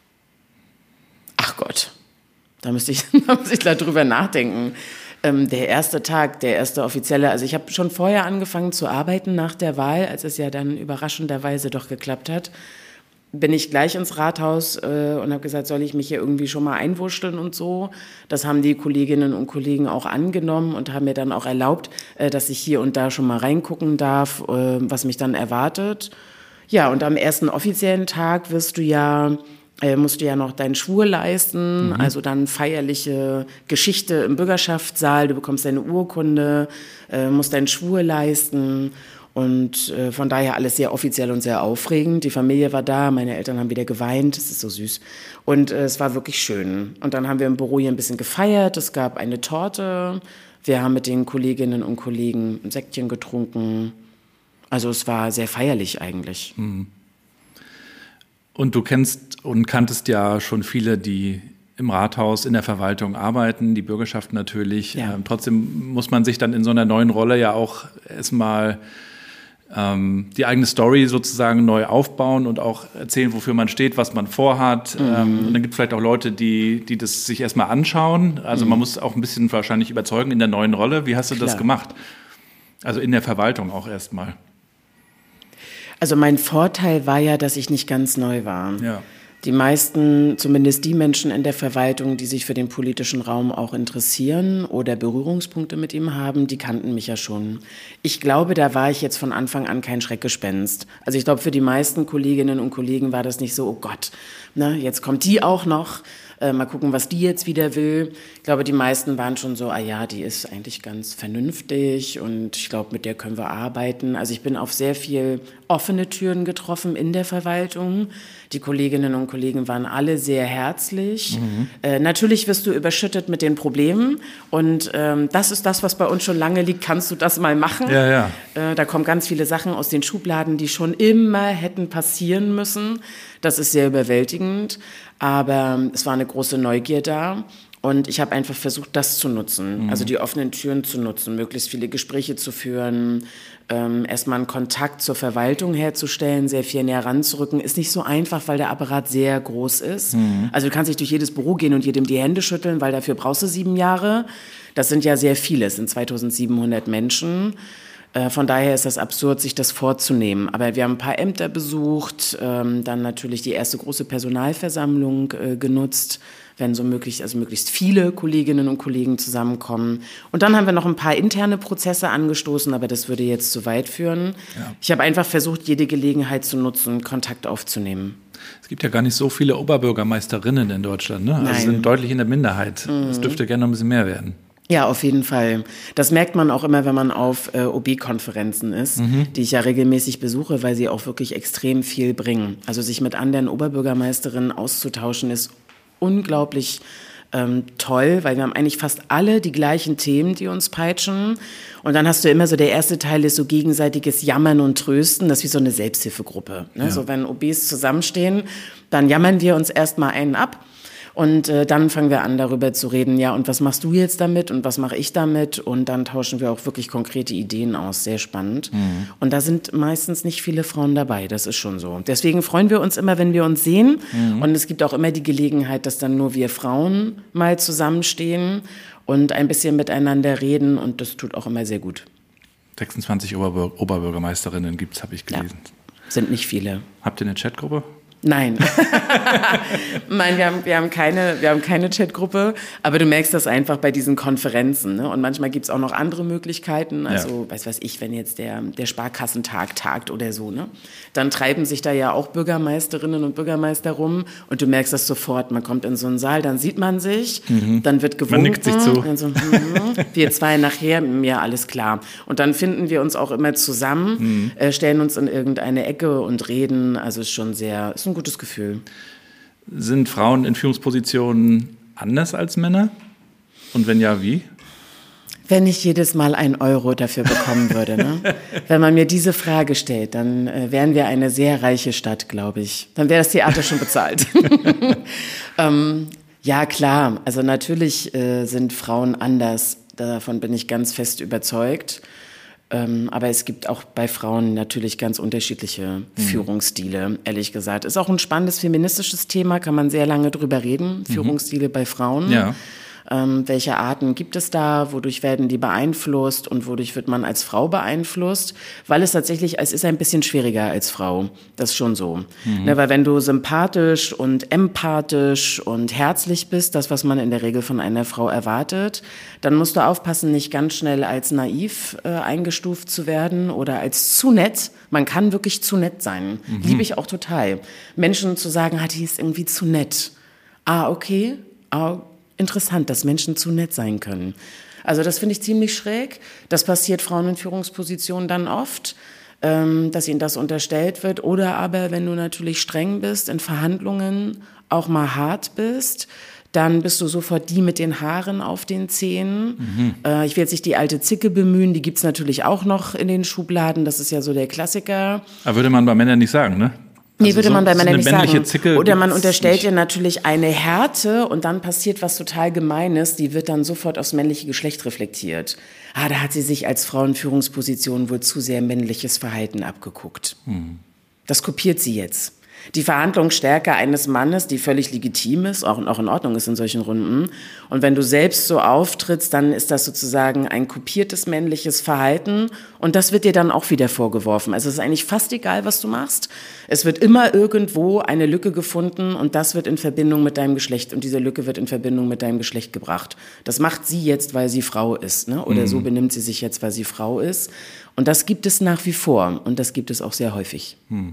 Ach Gott, da müsste ich, da müsste ich gleich drüber nachdenken. Ähm, der erste Tag, der erste offizielle, also ich habe schon vorher angefangen zu arbeiten nach der Wahl, als es ja dann überraschenderweise doch geklappt hat, bin ich gleich ins Rathaus äh, und habe gesagt, soll ich mich hier irgendwie schon mal einwurschteln und so. Das haben die Kolleginnen und Kollegen auch angenommen und haben mir dann auch erlaubt, äh, dass ich hier und da schon mal reingucken darf, äh, was mich dann erwartet. Ja, und am ersten offiziellen Tag wirst du ja... Äh, musst du ja noch deinen Schwur leisten, mhm. also dann feierliche Geschichte im Bürgerschaftssaal, du bekommst deine Urkunde, äh, musst deinen Schwur leisten und äh, von daher alles sehr offiziell und sehr aufregend. Die Familie war da, meine Eltern haben wieder geweint, das ist so süß und äh, es war wirklich schön. Und dann haben wir im Büro hier ein bisschen gefeiert, es gab eine Torte, wir haben mit den Kolleginnen und Kollegen ein Säckchen getrunken, also es war sehr feierlich eigentlich. Mhm. Und du kennst und kanntest ja schon viele, die im Rathaus, in der Verwaltung arbeiten, die Bürgerschaft natürlich. Ja. Ähm, trotzdem muss man sich dann in so einer neuen Rolle ja auch erstmal ähm, die eigene Story sozusagen neu aufbauen und auch erzählen, wofür man steht, was man vorhat. Mhm. Ähm, und dann gibt es vielleicht auch Leute, die, die das sich erstmal anschauen. Also mhm. man muss auch ein bisschen wahrscheinlich überzeugen in der neuen Rolle. Wie hast du Klar. das gemacht? Also in der Verwaltung auch erstmal. Also mein Vorteil war ja, dass ich nicht ganz neu war. Ja. Die meisten, zumindest die Menschen in der Verwaltung, die sich für den politischen Raum auch interessieren oder Berührungspunkte mit ihm haben, die kannten mich ja schon. Ich glaube, da war ich jetzt von Anfang an kein Schreckgespenst. Also ich glaube, für die meisten Kolleginnen und Kollegen war das nicht so, oh Gott, ne, jetzt kommt die auch noch. Äh, mal gucken, was die jetzt wieder will. Ich glaube, die meisten waren schon so, ah ja, die ist eigentlich ganz vernünftig und ich glaube, mit der können wir arbeiten. Also ich bin auf sehr viel offene Türen getroffen in der Verwaltung. Die Kolleginnen und Kollegen waren alle sehr herzlich. Mhm. Äh, natürlich wirst du überschüttet mit den Problemen und ähm, das ist das, was bei uns schon lange liegt. Kannst du das mal machen? Ja, ja. Äh, da kommen ganz viele Sachen aus den Schubladen, die schon immer hätten passieren müssen. Das ist sehr überwältigend, aber es war eine große Neugier da. Und ich habe einfach versucht, das zu nutzen, mhm. also die offenen Türen zu nutzen, möglichst viele Gespräche zu führen, ähm, erstmal einen Kontakt zur Verwaltung herzustellen, sehr viel näher ranzurücken. Ist nicht so einfach, weil der Apparat sehr groß ist. Mhm. Also du kannst nicht durch jedes Büro gehen und jedem die Hände schütteln, weil dafür brauchst du sieben Jahre. Das sind ja sehr viele, es sind zweitausendsiebenhundert Menschen. Äh, von daher ist das absurd, sich das vorzunehmen. Aber wir haben ein paar Ämter besucht, ähm, dann natürlich die erste große Personalversammlung äh, genutzt, wenn so möglich, also möglichst viele Kolleginnen und Kollegen zusammenkommen. Und dann haben wir noch ein paar interne Prozesse angestoßen, aber das würde jetzt zu weit führen. Ja. Ich habe einfach versucht, jede Gelegenheit zu nutzen, Kontakt aufzunehmen. Es gibt ja gar nicht so viele Oberbürgermeisterinnen in Deutschland, ne? Also sie sind deutlich in der Minderheit. Es mhm. dürfte gerne noch ein bisschen mehr werden. Ja, auf jeden Fall. Das merkt man auch immer, wenn man auf äh, O B-Konferenzen ist, mhm. die ich ja regelmäßig besuche, weil sie auch wirklich extrem viel bringen. Also sich mit anderen Oberbürgermeisterinnen auszutauschen, ist unglaublich ähm, toll, weil wir haben eigentlich fast alle die gleichen Themen, die uns peitschen. Und dann hast du immer so, der erste Teil ist so gegenseitiges Jammern und Trösten. Das ist wie so eine Selbsthilfegruppe. Ne? Ja. So wenn O Bs zusammenstehen, dann jammern wir uns erstmal einen ab. Und äh, dann fangen wir an, darüber zu reden, ja, und was machst du jetzt damit und was mache ich damit? Und dann tauschen wir auch wirklich konkrete Ideen aus, sehr spannend. Mhm. Und da sind meistens nicht viele Frauen dabei, das ist schon so. Deswegen freuen wir uns immer, wenn wir uns sehen. Mhm. Und es gibt auch immer die Gelegenheit, dass dann nur wir Frauen mal zusammenstehen und ein bisschen miteinander reden. Und das tut auch immer sehr gut. sechsundzwanzig Oberbür- Oberbürgermeisterinnen gibt es, habe ich gelesen. Ja, sind nicht viele. Habt ihr eine Chatgruppe? Nein. Nein, wir haben, wir haben keine, wir haben keine Chatgruppe, aber du merkst das einfach bei diesen Konferenzen. Ne? Und manchmal gibt es auch noch andere Möglichkeiten. Also, ja. weiß was ich, wenn jetzt der, der Sparkassentag tagt oder so, ne? Dann treiben sich da ja auch Bürgermeisterinnen und Bürgermeister rum und du merkst das sofort. Man kommt in so einen Saal, dann sieht man sich, mhm. dann wird gewunken. Man nickt sich zu. Dann so, hm, wir zwei nachher, ja, alles klar. Und dann finden wir uns auch immer zusammen, mhm. äh, stellen uns in irgendeine Ecke und reden. Also ist schon sehr, ist ein gutes Gefühl. Sind Frauen in Führungspositionen anders als Männer? Und wenn ja, wie? Wenn ich jedes Mal ein Euro dafür bekommen würde, ne? Wenn man mir diese Frage stellt, dann äh, wären wir eine sehr reiche Stadt, glaube ich. Dann wäre das Theater schon bezahlt. ähm, ja, klar. Also natürlich äh, sind Frauen anders. Davon bin ich ganz fest überzeugt. Ähm, aber es gibt auch bei Frauen natürlich ganz unterschiedliche mhm. Führungsstile, ehrlich gesagt. Ist auch ein spannendes feministisches Thema, kann man sehr lange drüber reden. Mhm. Führungsstile bei Frauen. Ja. Ähm, welche Arten gibt es da? Wodurch werden die beeinflusst und wodurch wird man als Frau beeinflusst? Weil es tatsächlich, es ist ein bisschen schwieriger als Frau. Das ist schon so. Mhm. Ne, weil wenn du sympathisch und empathisch und herzlich bist, das, was man in der Regel von einer Frau erwartet, dann musst du aufpassen, nicht ganz schnell als naiv äh, eingestuft zu werden oder als zu nett. Man kann wirklich zu nett sein. Mhm. Liebe ich auch total. Menschen zu sagen, ah, die ist irgendwie zu nett. Ah, okay. Ah, interessant, dass Menschen zu nett sein können. Also das finde ich ziemlich schräg. Das passiert Frauen in Führungspositionen dann oft, ähm, dass ihnen das unterstellt wird. Oder aber, wenn du natürlich streng bist, in Verhandlungen auch mal hart bist, dann bist du sofort die mit den Haaren auf den Zähnen. Mhm. Äh, ich will jetzt nicht die alte Zicke bemühen, die gibt's natürlich auch noch in den Schubladen. Das ist ja so der Klassiker. Aber würde man bei Männern nicht sagen, ne? Nee, also würde so, man bei Männern nicht sagen. Zicke Oder man unterstellt ihr natürlich eine Härte und dann passiert was total Gemeines, die wird dann sofort aufs männliche Geschlecht reflektiert. Ah, da hat sie sich als Frau in Führungspositionen wohl zu sehr männliches Verhalten abgeguckt. Hm. Das kopiert sie jetzt. Die Verhandlungsstärke eines Mannes, die völlig legitim ist, auch, auch in Ordnung ist in solchen Runden. Und wenn du selbst so auftrittst, dann ist das sozusagen ein kopiertes männliches Verhalten und das wird dir dann auch wieder vorgeworfen. Also es ist eigentlich fast egal, was du machst. Es wird immer irgendwo eine Lücke gefunden und das wird in Verbindung mit deinem Geschlecht und diese Lücke wird in Verbindung mit deinem Geschlecht gebracht. Das macht sie jetzt, weil sie Frau ist, ne? Oder mhm. so benimmt sie sich jetzt, weil sie Frau ist. Und das gibt es nach wie vor und das gibt es auch sehr häufig. Mhm.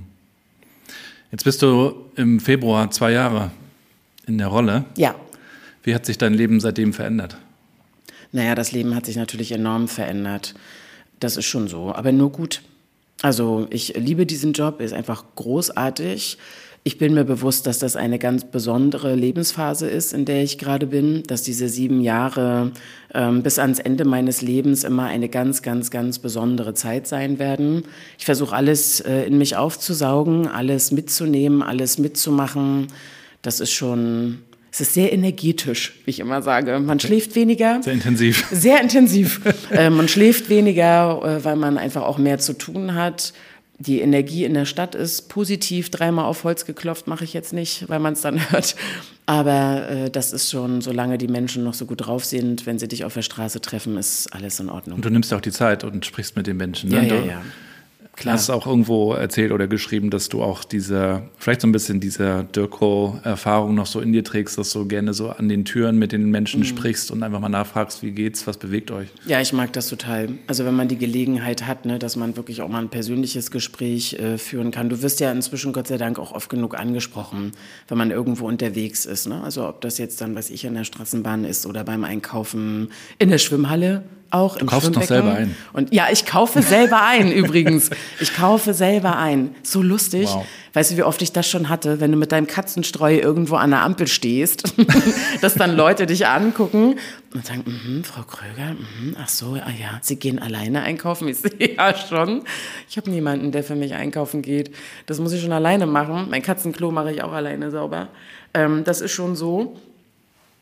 Jetzt bist du im Februar zwei Jahre in der Rolle. Ja. Wie hat sich dein Leben seitdem verändert? Naja, das Leben hat sich natürlich enorm verändert. Das ist schon so, aber nur gut. Also ich liebe diesen Job, er ist einfach großartig. Ich bin mir bewusst, dass das eine ganz besondere Lebensphase ist, in der ich gerade bin, dass diese sieben Jahre ähm, bis ans Ende meines Lebens immer eine ganz, ganz, ganz besondere Zeit sein werden. Ich versuche alles äh, in mich aufzusaugen, alles mitzunehmen, alles mitzumachen. Das ist schon, es ist sehr energetisch, wie ich immer sage. Man schläft weniger. Sehr intensiv. Sehr intensiv. äh, man schläft weniger, äh, weil man einfach auch mehr zu tun hat. Die Energie in der Stadt ist positiv, dreimal auf Holz geklopft mache ich jetzt nicht, weil man es dann hört. Aber äh, das ist schon, solange die Menschen noch so gut drauf sind, wenn sie dich auf der Straße treffen, ist alles in Ordnung. Und du nimmst auch die Zeit und sprichst mit den Menschen. Ne? Ja, du ja, ja. Klar. Hast auch irgendwo erzählt oder geschrieben, dass du auch diese, vielleicht so ein bisschen diese Dirko-Erfahrung noch so in dir trägst, dass du gerne so an den Türen mit den Menschen mhm. sprichst und einfach mal nachfragst, wie geht's, was bewegt euch? Ja, ich mag das total. Also wenn man die Gelegenheit hat, ne, dass man wirklich auch mal ein persönliches Gespräch äh, führen kann. Du wirst ja inzwischen Gott sei Dank auch oft genug angesprochen, wenn man irgendwo unterwegs ist. Ne? Also ob das jetzt dann, was ich in der Straßenbahn ist oder beim Einkaufen in der Schwimmhalle. Auch du kaufst noch selber ein. Und ja, ich kaufe selber ein übrigens. Ich kaufe selber ein. So lustig. Wow. Weißt du, wie oft ich das schon hatte, wenn du mit deinem Katzenstreu irgendwo an der Ampel stehst, dass dann Leute dich angucken und sagen, mhm, Frau Kröger, mhm, ach so, ah ja, Sie gehen alleine einkaufen? Ich sehe ja schon. Ich habe niemanden, der für mich einkaufen geht. Das muss ich schon alleine machen. Mein Katzenklo mache ich auch alleine sauber. Ähm, das ist schon so.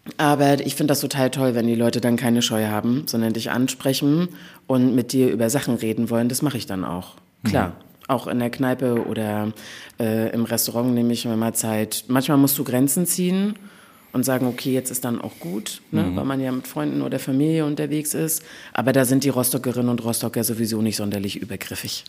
Aber ich finde das total toll, wenn die Leute dann keine Scheu haben, sondern dich ansprechen und mit dir über Sachen reden wollen. Das mache ich dann auch. Klar. Mhm. Auch in der Kneipe oder äh, im Restaurant nehme ich mir mal Zeit. Manchmal musst du Grenzen ziehen und sagen, okay, jetzt ist dann auch gut, ne? Mhm. Weil man ja mit Freunden oder Familie unterwegs ist. Aber da sind die Rostockerinnen und Rostocker sowieso nicht sonderlich übergriffig.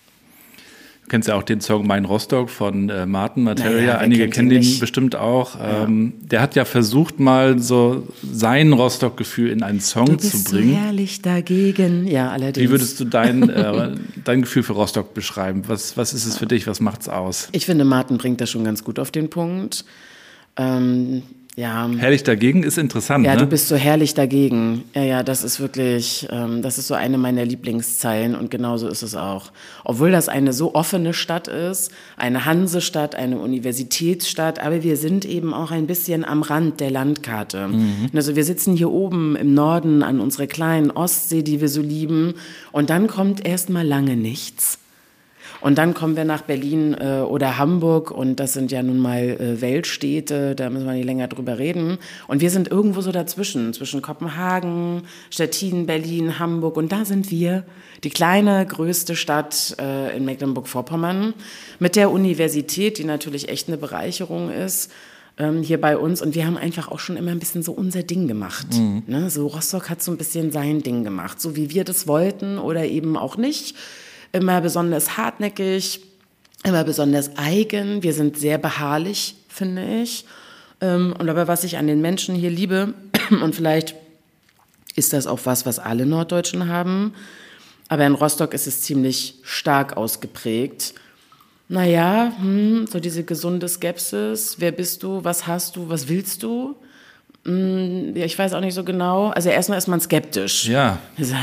Du kennst ja auch den Song Mein Rostock von äh, Martin Materia. Naja, Einige kennen den nicht. Bestimmt auch. Ja. Ähm, der hat ja versucht, mal so sein Rostock-Gefühl in einen Song du bist zu bringen. So herrlich dagegen. Ja, allerdings. Wie würdest du dein, äh, dein Gefühl für Rostock beschreiben? Was, was ist es für dich? Was macht's aus? Ich finde, Martin bringt das schon ganz gut auf den Punkt. Ähm, ja. Herrlich dagegen ist interessant, Ja, ne? du bist so herrlich dagegen. Ja, ja, das ist wirklich, ähm, das ist so eine meiner Lieblingszeilen und genauso ist es auch. Obwohl das eine so offene Stadt ist, eine Hansestadt, eine Universitätsstadt, aber wir sind eben auch ein bisschen am Rand der Landkarte. Mhm. Also wir sitzen hier oben im Norden an unserer kleinen Ostsee, die wir so lieben, und dann kommt erst mal lange nichts. Und dann kommen wir nach Berlin äh, oder Hamburg und das sind ja nun mal äh, Weltstädte, da müssen wir nicht länger drüber reden. Und wir sind irgendwo so dazwischen, zwischen Kopenhagen, Stettin, Berlin, Hamburg und da sind wir, die kleine, größte Stadt äh, in Mecklenburg-Vorpommern mit der Universität, die natürlich echt eine Bereicherung ist. Ähm, hier bei uns und wir haben einfach auch schon immer ein bisschen so unser Ding gemacht. Mhm. Ne? So Rostock hat so ein bisschen sein Ding gemacht, so wie wir das wollten oder eben auch nicht. Immer besonders hartnäckig, immer besonders eigen. Wir sind sehr beharrlich, finde ich. Und aber was ich an den Menschen hier liebe, und vielleicht ist das auch was, was alle Norddeutschen haben, aber in Rostock ist es ziemlich stark ausgeprägt. Naja, hm, so diese gesunde Skepsis. Wer bist du? Was hast du? Was willst du? Ich weiß auch nicht so genau. Also erstmal ist man skeptisch. Ja.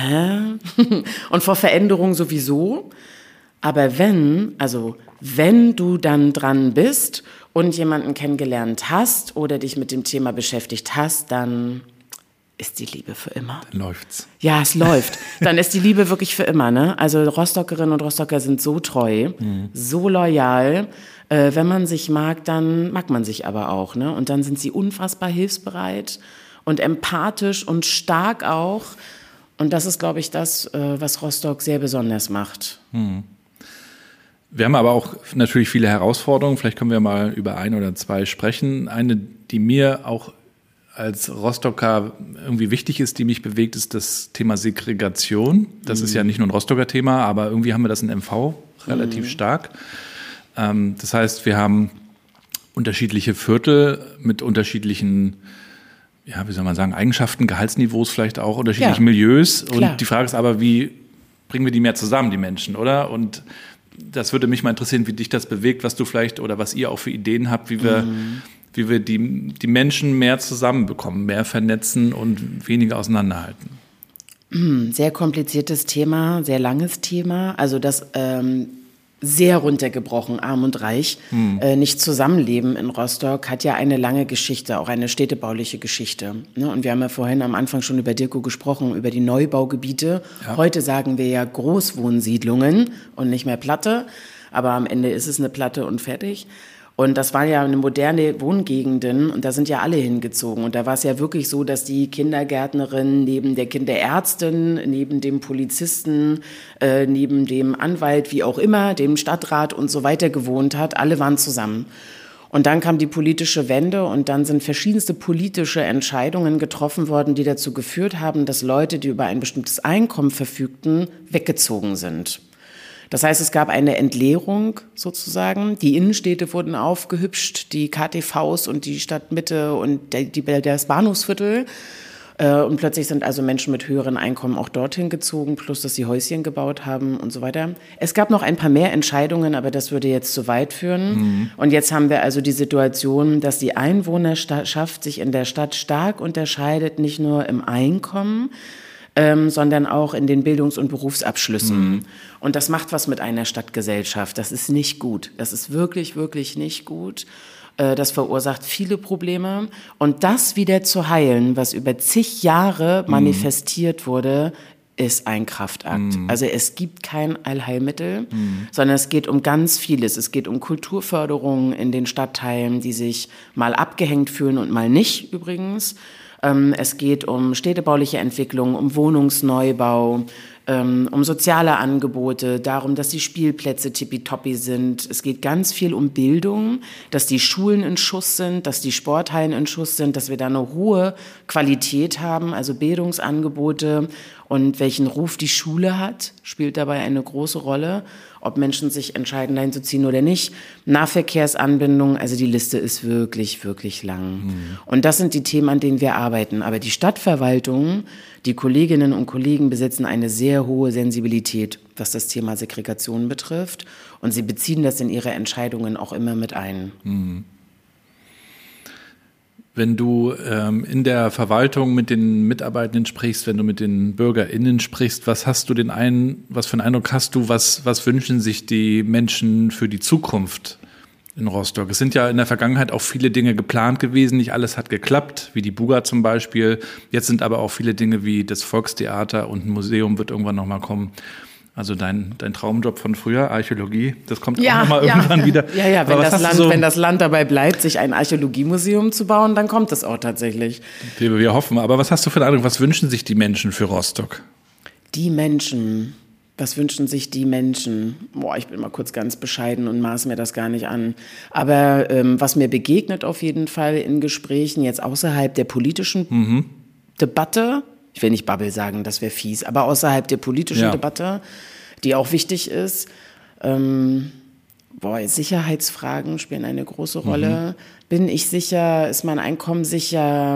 Und vor Veränderung sowieso. Aber wenn, also wenn du dann dran bist und jemanden kennengelernt hast oder dich mit dem Thema beschäftigt hast, dann ist die Liebe für immer. Dann läuft's. Ja, es läuft. Dann ist die Liebe wirklich für immer, ne? Also Rostockerinnen und Rostocker sind so treu, mhm. so loyal. Äh, wenn man sich mag, dann mag man sich aber auch, ne? Und dann sind sie unfassbar hilfsbereit und empathisch und stark auch. Und das ist, glaube ich, das, äh, was Rostock sehr besonders macht. Mhm. Wir haben aber auch natürlich viele Herausforderungen. Vielleicht können wir mal über ein oder zwei sprechen. Eine, die mir auch als Rostocker irgendwie wichtig ist, die mich bewegt, ist das Thema Segregation. Das mhm. ist ja nicht nur ein Rostocker Thema, aber irgendwie haben wir das in M V relativ mhm. stark. Ähm, das heißt, wir haben unterschiedliche Viertel mit unterschiedlichen, ja, wie soll man sagen, Eigenschaften, Gehaltsniveaus vielleicht auch, unterschiedlichen ja. Milieus. Und Klar. Die Frage ist aber, wie bringen wir die mehr zusammen, die Menschen, oder? Und das würde mich mal interessieren, wie dich das bewegt, was du vielleicht oder was ihr auch für Ideen habt, wie wir mhm. wie wir die, die Menschen mehr zusammenbekommen, mehr vernetzen und weniger auseinanderhalten. Sehr kompliziertes Thema, sehr langes Thema. Also das ähm, sehr runtergebrochen, arm und reich, hm. äh, nicht zusammenleben in Rostock, hat ja eine lange Geschichte, auch eine städtebauliche Geschichte. Ne? Und wir haben ja vorhin am Anfang schon über Dirko gesprochen, über die Neubaugebiete. Ja. Heute sagen wir ja Großwohnsiedlungen und nicht mehr Platte, aber am Ende ist es eine Platte und fertig. Und das waren ja eine moderne Wohngegenden und da sind ja alle hingezogen. Und da war es ja wirklich so, dass die Kindergärtnerin neben der Kinderärztin, neben dem Polizisten, äh, neben dem Anwalt, wie auch immer, dem Stadtrat und so weiter gewohnt hat. Alle waren zusammen. Und dann kam die politische Wende und dann sind verschiedenste politische Entscheidungen getroffen worden, die dazu geführt haben, dass Leute, die über ein bestimmtes Einkommen verfügten, weggezogen sind. Das heißt, es gab eine Entleerung sozusagen. Die Innenstädte wurden aufgehübscht, die K T Vs und die Stadtmitte und die, die, das Bahnhofsviertel. Und plötzlich sind also Menschen mit höheren Einkommen auch dorthin gezogen, plus dass sie Häuschen gebaut haben und so weiter. Es gab noch ein paar mehr Entscheidungen, aber das würde jetzt zu weit führen. Mhm. Und jetzt haben wir also die Situation, dass die Einwohnerschaft sich in der Stadt stark unterscheidet, nicht nur im Einkommen, Ähm, sondern auch in den Bildungs- und Berufsabschlüssen. Mhm. Und das macht was mit einer Stadtgesellschaft. Das ist nicht gut. Das ist wirklich, wirklich nicht gut. Äh, das verursacht viele Probleme. Und das wieder zu heilen, was über zig Jahre manifestiert wurde, ist ein Kraftakt. Mm. Also es gibt kein Allheilmittel, mm. sondern es geht um ganz vieles. Es geht um Kulturförderung in den Stadtteilen, die sich mal abgehängt fühlen und mal nicht übrigens. Ähm, es geht um städtebauliche Entwicklung, um Wohnungsneubau, ähm, um soziale Angebote, darum, dass die Spielplätze tippitoppi sind. Es geht ganz viel um Bildung, dass die Schulen in Schuss sind, dass die Sporthallen in Schuss sind, dass wir da eine hohe Qualität haben, also Bildungsangebote. Und welchen Ruf die Schule hat, spielt dabei eine große Rolle, ob Menschen sich entscheiden, dahin zu ziehen oder nicht. Nahverkehrsanbindung, also die Liste ist wirklich, wirklich lang. Mhm. Und das sind die Themen, an denen wir arbeiten. Aber die Stadtverwaltung, die Kolleginnen und Kollegen besitzen eine sehr hohe Sensibilität, was das Thema Segregation betrifft. Und sie beziehen das in ihre Entscheidungen auch immer mit ein. Mhm. Wenn du ähm, in der Verwaltung mit den Mitarbeitenden sprichst, wenn du mit den BürgerInnen sprichst, was hast du den einen, was für einen Eindruck hast du, was, was wünschen sich die Menschen für die Zukunft in Rostock? Es sind ja in der Vergangenheit auch viele Dinge geplant gewesen, nicht alles hat geklappt, wie die Buga zum Beispiel. Jetzt sind aber auch viele Dinge wie das Volkstheater und ein Museum wird irgendwann nochmal kommen. Also dein, dein Traumjob von früher, Archäologie, das kommt ja, auch nochmal ja. irgendwann wieder. Ja, ja, wenn das, Land, so wenn das Land dabei bleibt, sich ein Archäologiemuseum zu bauen, dann kommt das auch tatsächlich. Wir, wir hoffen. Aber was hast du für eine Ahnung, was wünschen sich die Menschen für Rostock? Die Menschen, was wünschen sich die Menschen? Boah, ich bin mal kurz ganz bescheiden und maß mir das gar nicht an. Aber ähm, was mir begegnet auf jeden Fall in Gesprächen, jetzt außerhalb der politischen mhm. Debatte, ich will nicht Bubble sagen, das wäre fies, aber außerhalb der politischen ja. Debatte, die auch wichtig ist, ähm, boah, Sicherheitsfragen spielen eine große Rolle. Mhm. Bin ich sicher? Ist mein Einkommen sicher?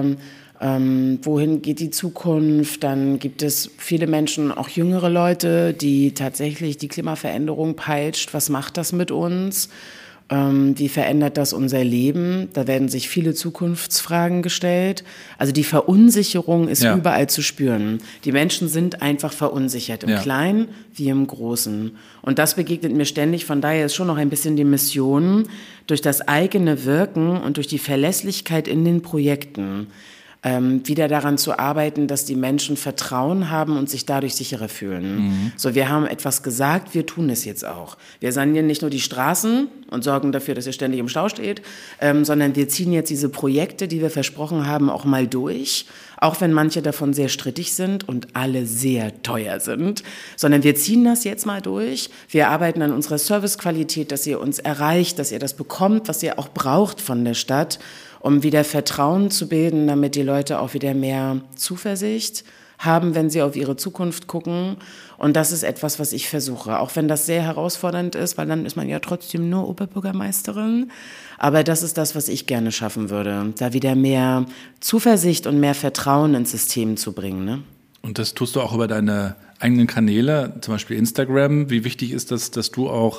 Ähm, wohin geht die Zukunft? Dann gibt es viele Menschen, auch jüngere Leute, die tatsächlich die Klimaveränderung peitscht. Was macht das mit uns? Ähm, wie verändert das unser Leben? Da werden sich viele Zukunftsfragen gestellt. Also die Verunsicherung ist ja. überall zu spüren. Die Menschen sind einfach verunsichert, im ja. Kleinen wie im Großen. Und das begegnet mir ständig. Von daher ist schon noch ein bisschen die Mission, durch das eigene Wirken und durch die Verlässlichkeit in den Projekten Ähm, wieder daran zu arbeiten, dass die Menschen Vertrauen haben und sich dadurch sicherer fühlen. Mhm. So, wir haben etwas gesagt, wir tun es jetzt auch. Wir sanieren nicht nur die Straßen und sorgen dafür, dass ihr ständig im Stau steht, ähm, sondern wir ziehen jetzt diese Projekte, die wir versprochen haben, auch mal durch, auch wenn manche davon sehr strittig sind und alle sehr teuer sind, sondern wir ziehen das jetzt mal durch. Wir arbeiten an unserer Servicequalität, dass ihr uns erreicht, dass ihr das bekommt, was ihr auch braucht von der Stadt, um wieder Vertrauen zu bilden, damit die Leute auch wieder mehr Zuversicht haben, wenn sie auf ihre Zukunft gucken. Und das ist etwas, was ich versuche, auch wenn das sehr herausfordernd ist, weil dann ist man ja trotzdem nur Oberbürgermeisterin. Aber das ist das, was ich gerne schaffen würde, da wieder mehr Zuversicht und mehr Vertrauen ins System zu bringen. Ne? Und das tust du auch über deine eigenen Kanäle, zum Beispiel Instagram. Wie wichtig ist das, dass du auch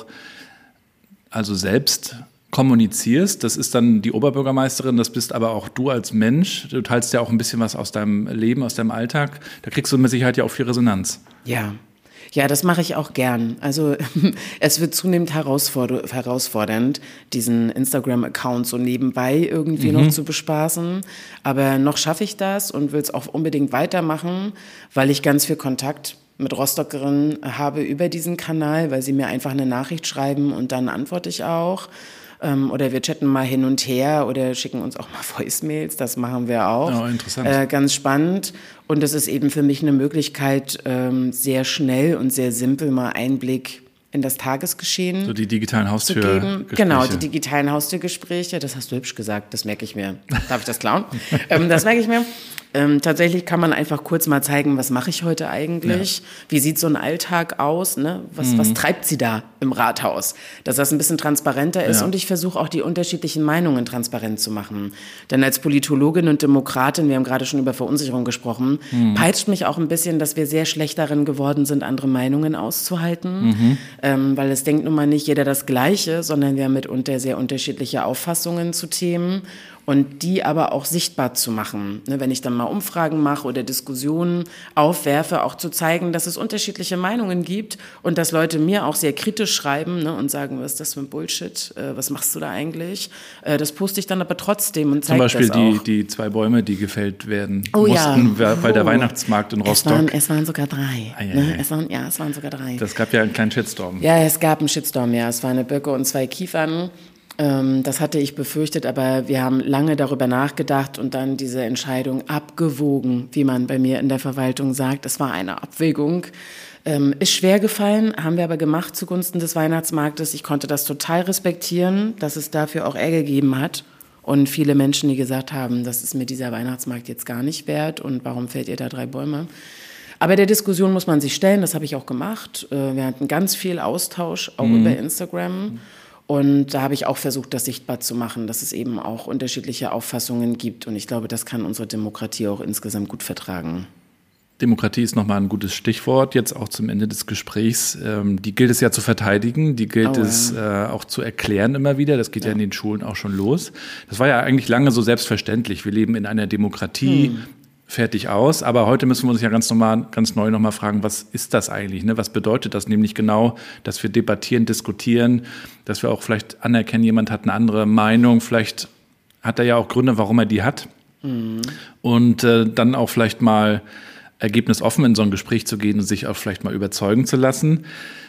also selbst kommunizierst, das ist dann die Oberbürgermeisterin, das bist aber auch du als Mensch. Du teilst ja auch ein bisschen was aus deinem Leben, aus deinem Alltag. Da kriegst du mit Sicherheit ja auch viel Resonanz. Ja, ja, das mache ich auch gern. Also es wird zunehmend herausforder- herausfordernd, diesen Instagram-Account so nebenbei irgendwie mhm. noch zu bespaßen. Aber noch schaffe ich das und will es auch unbedingt weitermachen, weil ich ganz viel Kontakt mit Rostockerinnen habe über diesen Kanal, weil sie mir einfach eine Nachricht schreiben und dann antworte ich auch. Ähm, oder wir chatten mal hin und her oder schicken uns auch mal Voicemails, das machen wir auch. Oh, interessant. Äh, ganz spannend. Und es ist eben für mich eine Möglichkeit, ähm, sehr schnell und sehr simpel mal Einblick in das Tagesgeschehen so die digitalen Haustürgespräche. Genau, die digitalen Haustürgespräche, das hast du hübsch gesagt, das merke ich mir. Darf ich das klauen? ähm, das merke ich mir. Ähm, tatsächlich kann man einfach kurz mal zeigen, was mache ich heute eigentlich? Ja. Wie sieht so ein Alltag aus? Ne? Was, mhm. was treibt sie da im Rathaus? Dass das ein bisschen transparenter ist. Ja. Und ich versuche auch die unterschiedlichen Meinungen transparent zu machen. Denn als Politologin und Demokratin, wir haben gerade schon über Verunsicherung gesprochen, mhm. peitscht mich auch ein bisschen, dass wir sehr schlecht darin geworden sind, andere Meinungen auszuhalten. Mhm. Ähm, weil es denkt nun mal nicht jeder das Gleiche, sondern wir haben mitunter sehr unterschiedliche Auffassungen zu Themen. und die aber auch sichtbar zu machen. Ne, wenn ich dann mal Umfragen mache oder Diskussionen aufwerfe, auch zu zeigen, dass es unterschiedliche Meinungen gibt und dass Leute mir auch sehr kritisch schreiben, ne, und sagen, was ist das für ein Bullshit, äh, was machst du da eigentlich? Äh, das poste ich dann aber trotzdem und zeige das auch. Zum Beispiel die, die zwei Bäume, die gefällt werden oh, mussten, ja. weil der oh. Weihnachtsmarkt in Rostock. Es waren, es waren sogar drei. Ah, ja, ne? ja. Es waren, ja, es waren sogar drei. Das gab ja einen kleinen Shitstorm. Ja, es gab einen Shitstorm, ja. Es war eine Birke und zwei Kiefern. Ähm, das hatte ich befürchtet, aber wir haben lange darüber nachgedacht und dann diese Entscheidung abgewogen, wie man bei mir in der Verwaltung sagt. Es war eine Abwägung. Ähm, ist schwer gefallen, haben wir aber gemacht zugunsten des Weihnachtsmarktes. Ich konnte das total respektieren, dass es dafür auch Ärger gegeben hat. Und viele Menschen, die gesagt haben, das ist mir dieser Weihnachtsmarkt jetzt gar nicht wert und warum fällt ihr da drei Bäume? Aber der Diskussion muss man sich stellen, das habe ich auch gemacht. Wir hatten ganz viel Austausch, auch mhm. über Instagram. Und da habe ich auch versucht, das sichtbar zu machen, dass es eben auch unterschiedliche Auffassungen gibt. Und ich glaube, das kann unsere Demokratie auch insgesamt gut vertragen. Demokratie ist nochmal ein gutes Stichwort, jetzt auch zum Ende des Gesprächs. Ähm, die gilt es ja zu verteidigen, die gilt oh, es ja. äh, auch zu erklären immer wieder. Das geht ja. ja in den Schulen auch schon los. Das war ja eigentlich lange so selbstverständlich. Wir leben in einer Demokratie, hm. fertig aus. Aber heute müssen wir uns ja ganz normal, ganz neu nochmal fragen, was ist das eigentlich? Ne? Was bedeutet das? Nämlich genau, dass wir debattieren, diskutieren, dass wir auch vielleicht anerkennen, jemand hat eine andere Meinung. Vielleicht hat er ja auch Gründe, warum er die hat. Mhm. Und äh, dann auch vielleicht mal ergebnisoffen in so ein Gespräch zu gehen und sich auch vielleicht mal überzeugen zu lassen.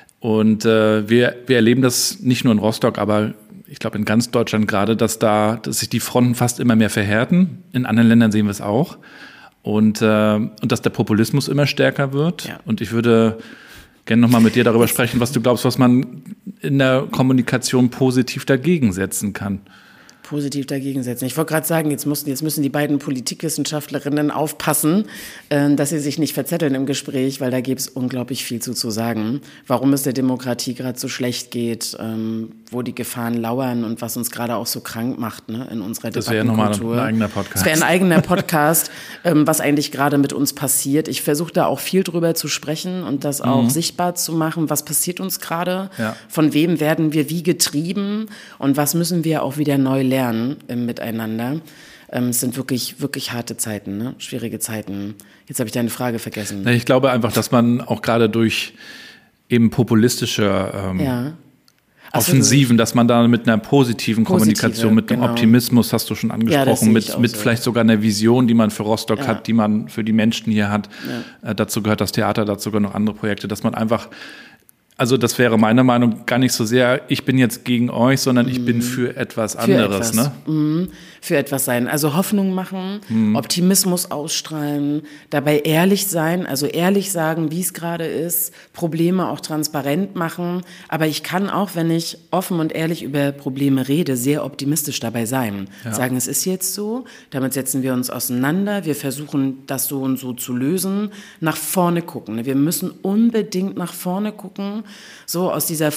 Und äh, wir, wir erleben das nicht nur in Rostock, aber ich glaube in ganz Deutschland gerade, dass da, dass sich die Fronten fast immer mehr verhärten. In anderen Ländern sehen wir es auch. Und, äh, und dass der Populismus immer stärker wird. Ja. Und ich würde gerne nochmal mit dir darüber sprechen, was du glaubst, was man in der Kommunikation positiv dagegen setzen kann. Positiv dagegen setzen. Ich wollte gerade sagen, jetzt, mussten, jetzt müssen die beiden Politikwissenschaftlerinnen aufpassen, äh, dass sie sich nicht verzetteln im Gespräch, weil da gäbe es unglaublich viel zu, zu sagen. Warum es der Demokratie gerade so schlecht geht, ähm, wo die Gefahren lauern und was uns gerade auch so krank macht, ne, in unserer Debattenkultur. Das wäre ja nochmal ein eigener Podcast. Das wäre ein eigener Podcast, ähm, was eigentlich gerade mit uns passiert. Ich versuche da auch viel drüber zu sprechen und das auch mhm. sichtbar zu machen. Was passiert uns gerade? Ja. Von wem werden wir wie getrieben? Und was müssen wir auch wieder neu lernen? Im Miteinander. Ähm, es sind wirklich, wirklich harte Zeiten, ne? Schwierige Zeiten. Jetzt habe ich deine Frage vergessen. Ich glaube einfach, dass man auch gerade durch eben populistische ähm, ja. Offensiven, dass man da mit einer positiven Positive, Kommunikation, mit einem genau. Optimismus, hast du schon angesprochen, ja, mit, mit so. vielleicht sogar einer Vision, die man für Rostock ja. hat, die man für die Menschen hier hat. Ja. Äh, dazu gehört das Theater, dazu gehören noch andere Projekte, dass man einfach Also das wäre meine Meinung gar nicht so sehr, ich bin jetzt gegen euch, sondern ich bin für etwas anderes. Für etwas, ne? mm, für etwas sein. Also Hoffnung machen, mm. Optimismus ausstrahlen, dabei ehrlich sein, also ehrlich sagen, wie es gerade ist, Probleme auch transparent machen. Aber ich kann auch, wenn ich offen und ehrlich über Probleme rede, sehr optimistisch dabei sein. Ja. Sagen, es ist jetzt so, damit setzen wir uns auseinander, wir versuchen das so und so zu lösen, nach vorne gucken. Wir müssen unbedingt nach vorne gucken, so aus dieser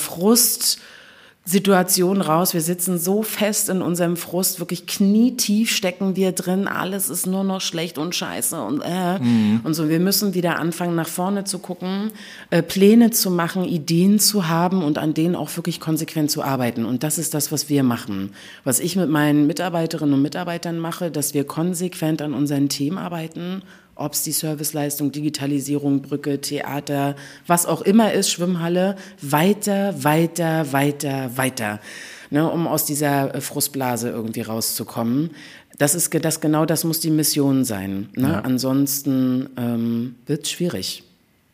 Frustsituation raus. Wir sitzen so fest in unserem Frust, wirklich knietief stecken wir drin, alles ist nur noch schlecht und scheiße und äh. Mhm. Und so, wir müssen wieder anfangen, nach vorne zu gucken, äh, Pläne zu machen, Ideen zu haben und an denen auch wirklich konsequent zu arbeiten. Und das ist das, was wir machen. Was ich mit meinen Mitarbeiterinnen und Mitarbeitern mache, dass wir konsequent an unseren Themen arbeiten, ob es die Serviceleistung, Digitalisierung, Brücke, Theater, was auch immer ist, Schwimmhalle, weiter, weiter, weiter, weiter, ne, um aus dieser Frustblase irgendwie rauszukommen. Das ist das, genau das muss die Mission sein. Ne? Ja. Ansonsten ähm, wird es schwierig.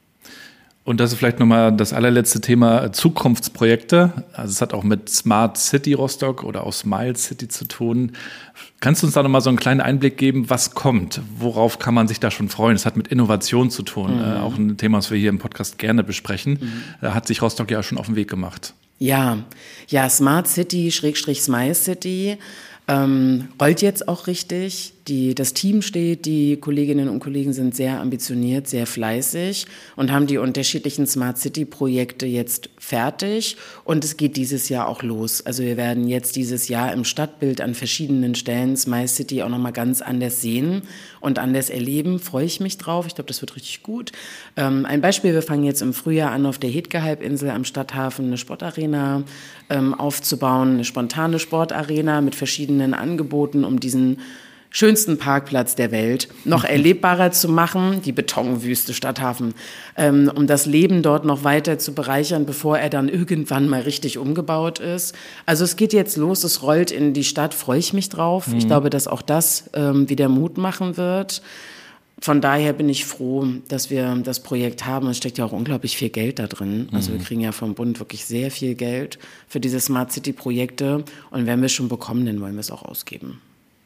Und das ist vielleicht nochmal das allerletzte Thema, Zukunftsprojekte. Also es hat auch mit Smart City Rostock oder auch Smile City zu tun. Kannst du uns da nochmal so einen kleinen Einblick geben, was kommt? Worauf kann man sich da schon freuen? Es hat mit Innovation zu tun. Mhm. Äh, auch ein Thema, was wir hier im Podcast gerne besprechen. Mhm. Da hat sich Rostock ja schon auf den Weg gemacht. Ja, ja, Smart City, Schrägstrich Smile City, ähm, rollt jetzt auch richtig. Die, das Team steht, die Kolleginnen und Kollegen sind sehr ambitioniert, sehr fleißig und haben die unterschiedlichen Smart City Projekte jetzt fertig und es geht dieses Jahr auch los. Also wir werden jetzt dieses Jahr im Stadtbild an verschiedenen Stellen Smile City auch nochmal ganz anders sehen und anders erleben. Freue ich mich drauf. Ich glaube, das wird richtig gut. Ähm, ein Beispiel, wir fangen jetzt im Frühjahr an, auf der Hedke-Halbinsel am Stadthafen eine Sportarena ähm, aufzubauen, eine spontane Sportarena mit verschiedenen verschiedenen Angeboten, um diesen schönsten Parkplatz der Welt noch erlebbarer zu machen, die Betonwüste Stadthafen, ähm, um das Leben dort noch weiter zu bereichern, bevor er dann irgendwann mal richtig umgebaut ist. Also es geht jetzt los, es rollt in die Stadt, freue ich mich drauf. Mhm. Ich glaube, dass auch das ähm, wieder Mut machen wird. Von daher bin ich froh, dass wir das Projekt haben. Es steckt ja auch unglaublich viel Geld da drin. Also wir kriegen ja vom Bund wirklich sehr viel Geld für diese Smart City Projekte. Und wenn wir es schon bekommen, dann wollen wir es auch ausgeben.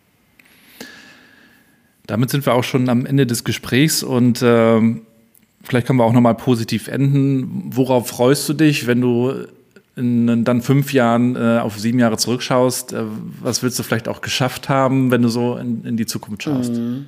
Damit sind wir auch schon am Ende des Gesprächs und ähm, vielleicht können wir auch nochmal positiv enden. Worauf freust du dich, wenn du in dann fünf Jahren äh, auf sieben Jahre zurückschaust? Äh, was willst du vielleicht auch geschafft haben, wenn du so in, in die Zukunft schaust? Mhm.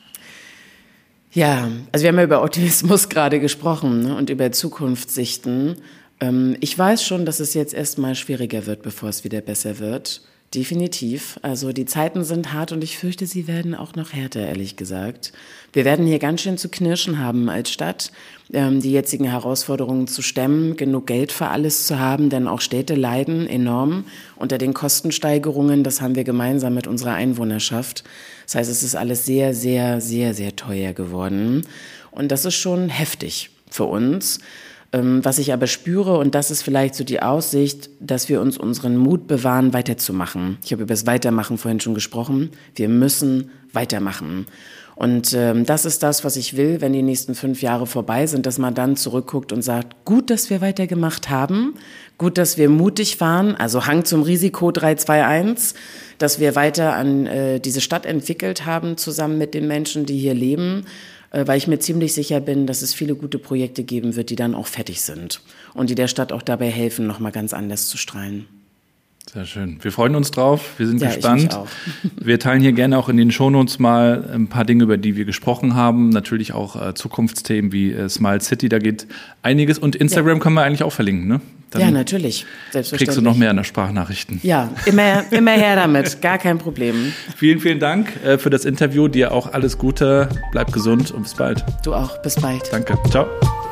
Ja, also wir haben ja über Optimismus gerade gesprochen, ne, und über Zukunftssichten. Ähm, ich weiß schon, dass es jetzt erstmal schwieriger wird, bevor es wieder besser wird. Definitiv. Also die Zeiten sind hart und ich fürchte, sie werden auch noch härter, ehrlich gesagt. Wir werden hier ganz schön zu knirschen haben als Stadt, ähm, die jetzigen Herausforderungen zu stemmen, genug Geld für alles zu haben, denn auch Städte leiden enorm unter den Kostensteigerungen. Das haben wir gemeinsam mit unserer Einwohnerschaft. Das heißt, es ist alles sehr, sehr, sehr, sehr teuer geworden. Und das ist schon heftig für uns. Was ich aber spüre, und das ist vielleicht so die Aussicht, dass wir uns unseren Mut bewahren, weiterzumachen. Ich habe über das Weitermachen vorhin schon gesprochen. Wir müssen weitermachen. Und ähm, das ist das, was ich will, wenn die nächsten fünf Jahre vorbei sind, dass man dann zurückguckt und sagt, gut, dass wir weitergemacht haben, gut, dass wir mutig waren, also Hang zum Risiko drei zwei eins, dass wir weiter an äh, diese Stadt entwickelt haben, zusammen mit den Menschen, die hier leben, weil ich mir ziemlich sicher bin, dass es viele gute Projekte geben wird, die dann auch fertig sind und die der Stadt auch dabei helfen, nochmal ganz anders zu strahlen. Sehr schön. Wir freuen uns drauf. Wir sind ja, gespannt. Ich mich auch. Wir teilen hier gerne auch in den Shownotes mal ein paar Dinge, über die wir gesprochen haben. Natürlich auch äh, Zukunftsthemen wie äh, Smart City, da geht einiges. Und Instagram ja. können wir eigentlich auch verlinken, ne? Dann ja, natürlich. Selbstverständlich. Kriegst du noch mehr in der Sprachnachrichten. Ja, immer, immer her damit. Gar kein Problem. Vielen, vielen Dank äh, für das Interview. Dir auch alles Gute. Bleib gesund und bis bald. Du auch. Bis bald. Danke. Ciao.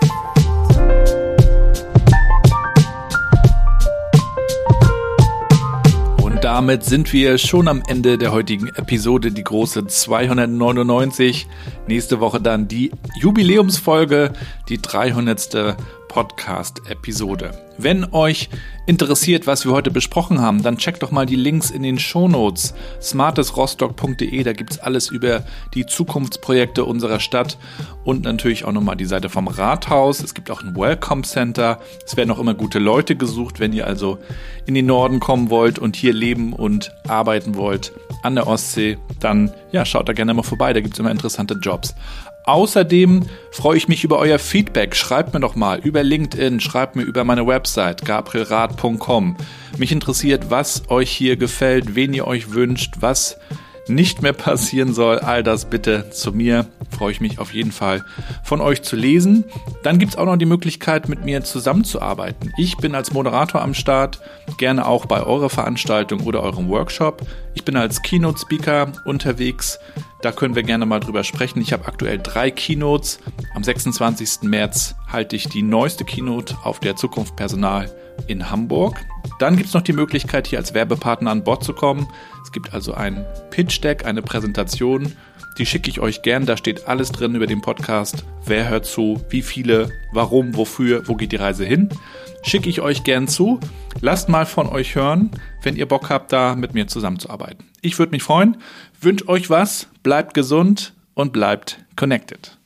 Damit sind wir schon am Ende der heutigen Episode, die große zweihundertneunundneunzig. Nächste Woche dann die Jubiläumsfolge, die dreihundertste Podcast-Episode. Wenn euch interessiert, was wir heute besprochen haben, dann checkt doch mal die Links in den Shownotes. smartesrostock punkt de, da gibt's alles über die Zukunftsprojekte unserer Stadt und natürlich auch nochmal die Seite vom Rathaus. Es gibt auch ein Welcome Center. Es werden auch immer gute Leute gesucht, wenn ihr also in den Norden kommen wollt und hier leben und arbeiten wollt an der Ostsee, dann ja, schaut da gerne mal vorbei, da gibt's immer interessante Jobs. Außerdem freue ich mich über euer Feedback. Schreibt mir doch mal über LinkedIn, schreibt mir über meine Website gabriel rath punkt com. Mich interessiert, was euch hier gefällt, wen ihr euch wünscht, was nicht mehr passieren soll. All das bitte zu mir. Freue ich mich auf jeden Fall von euch zu lesen. Dann gibt es auch noch die Möglichkeit, mit mir zusammenzuarbeiten. Ich bin als Moderator am Start, gerne auch bei eurer Veranstaltung oder eurem Workshop. Ich bin als Keynote-Speaker unterwegs. Da können wir gerne mal drüber sprechen. Ich habe aktuell drei Keynotes. Am sechsundzwanzigsten März halte ich die neueste Keynote auf der Zukunft Personal in Hamburg. Dann gibt es noch die Möglichkeit, hier als Werbepartner an Bord zu kommen. Es gibt also ein Pitch-Deck, eine Präsentation. Die schicke ich euch gern. Da steht alles drin über den Podcast. Wer hört zu, wie viele, warum, wofür, wo geht die Reise hin. Schicke ich euch gern zu. Lasst mal von euch hören, wenn ihr Bock habt, da mit mir zusammenzuarbeiten. Ich würde mich freuen. Wünsche euch was, bleibt gesund und bleibt connected.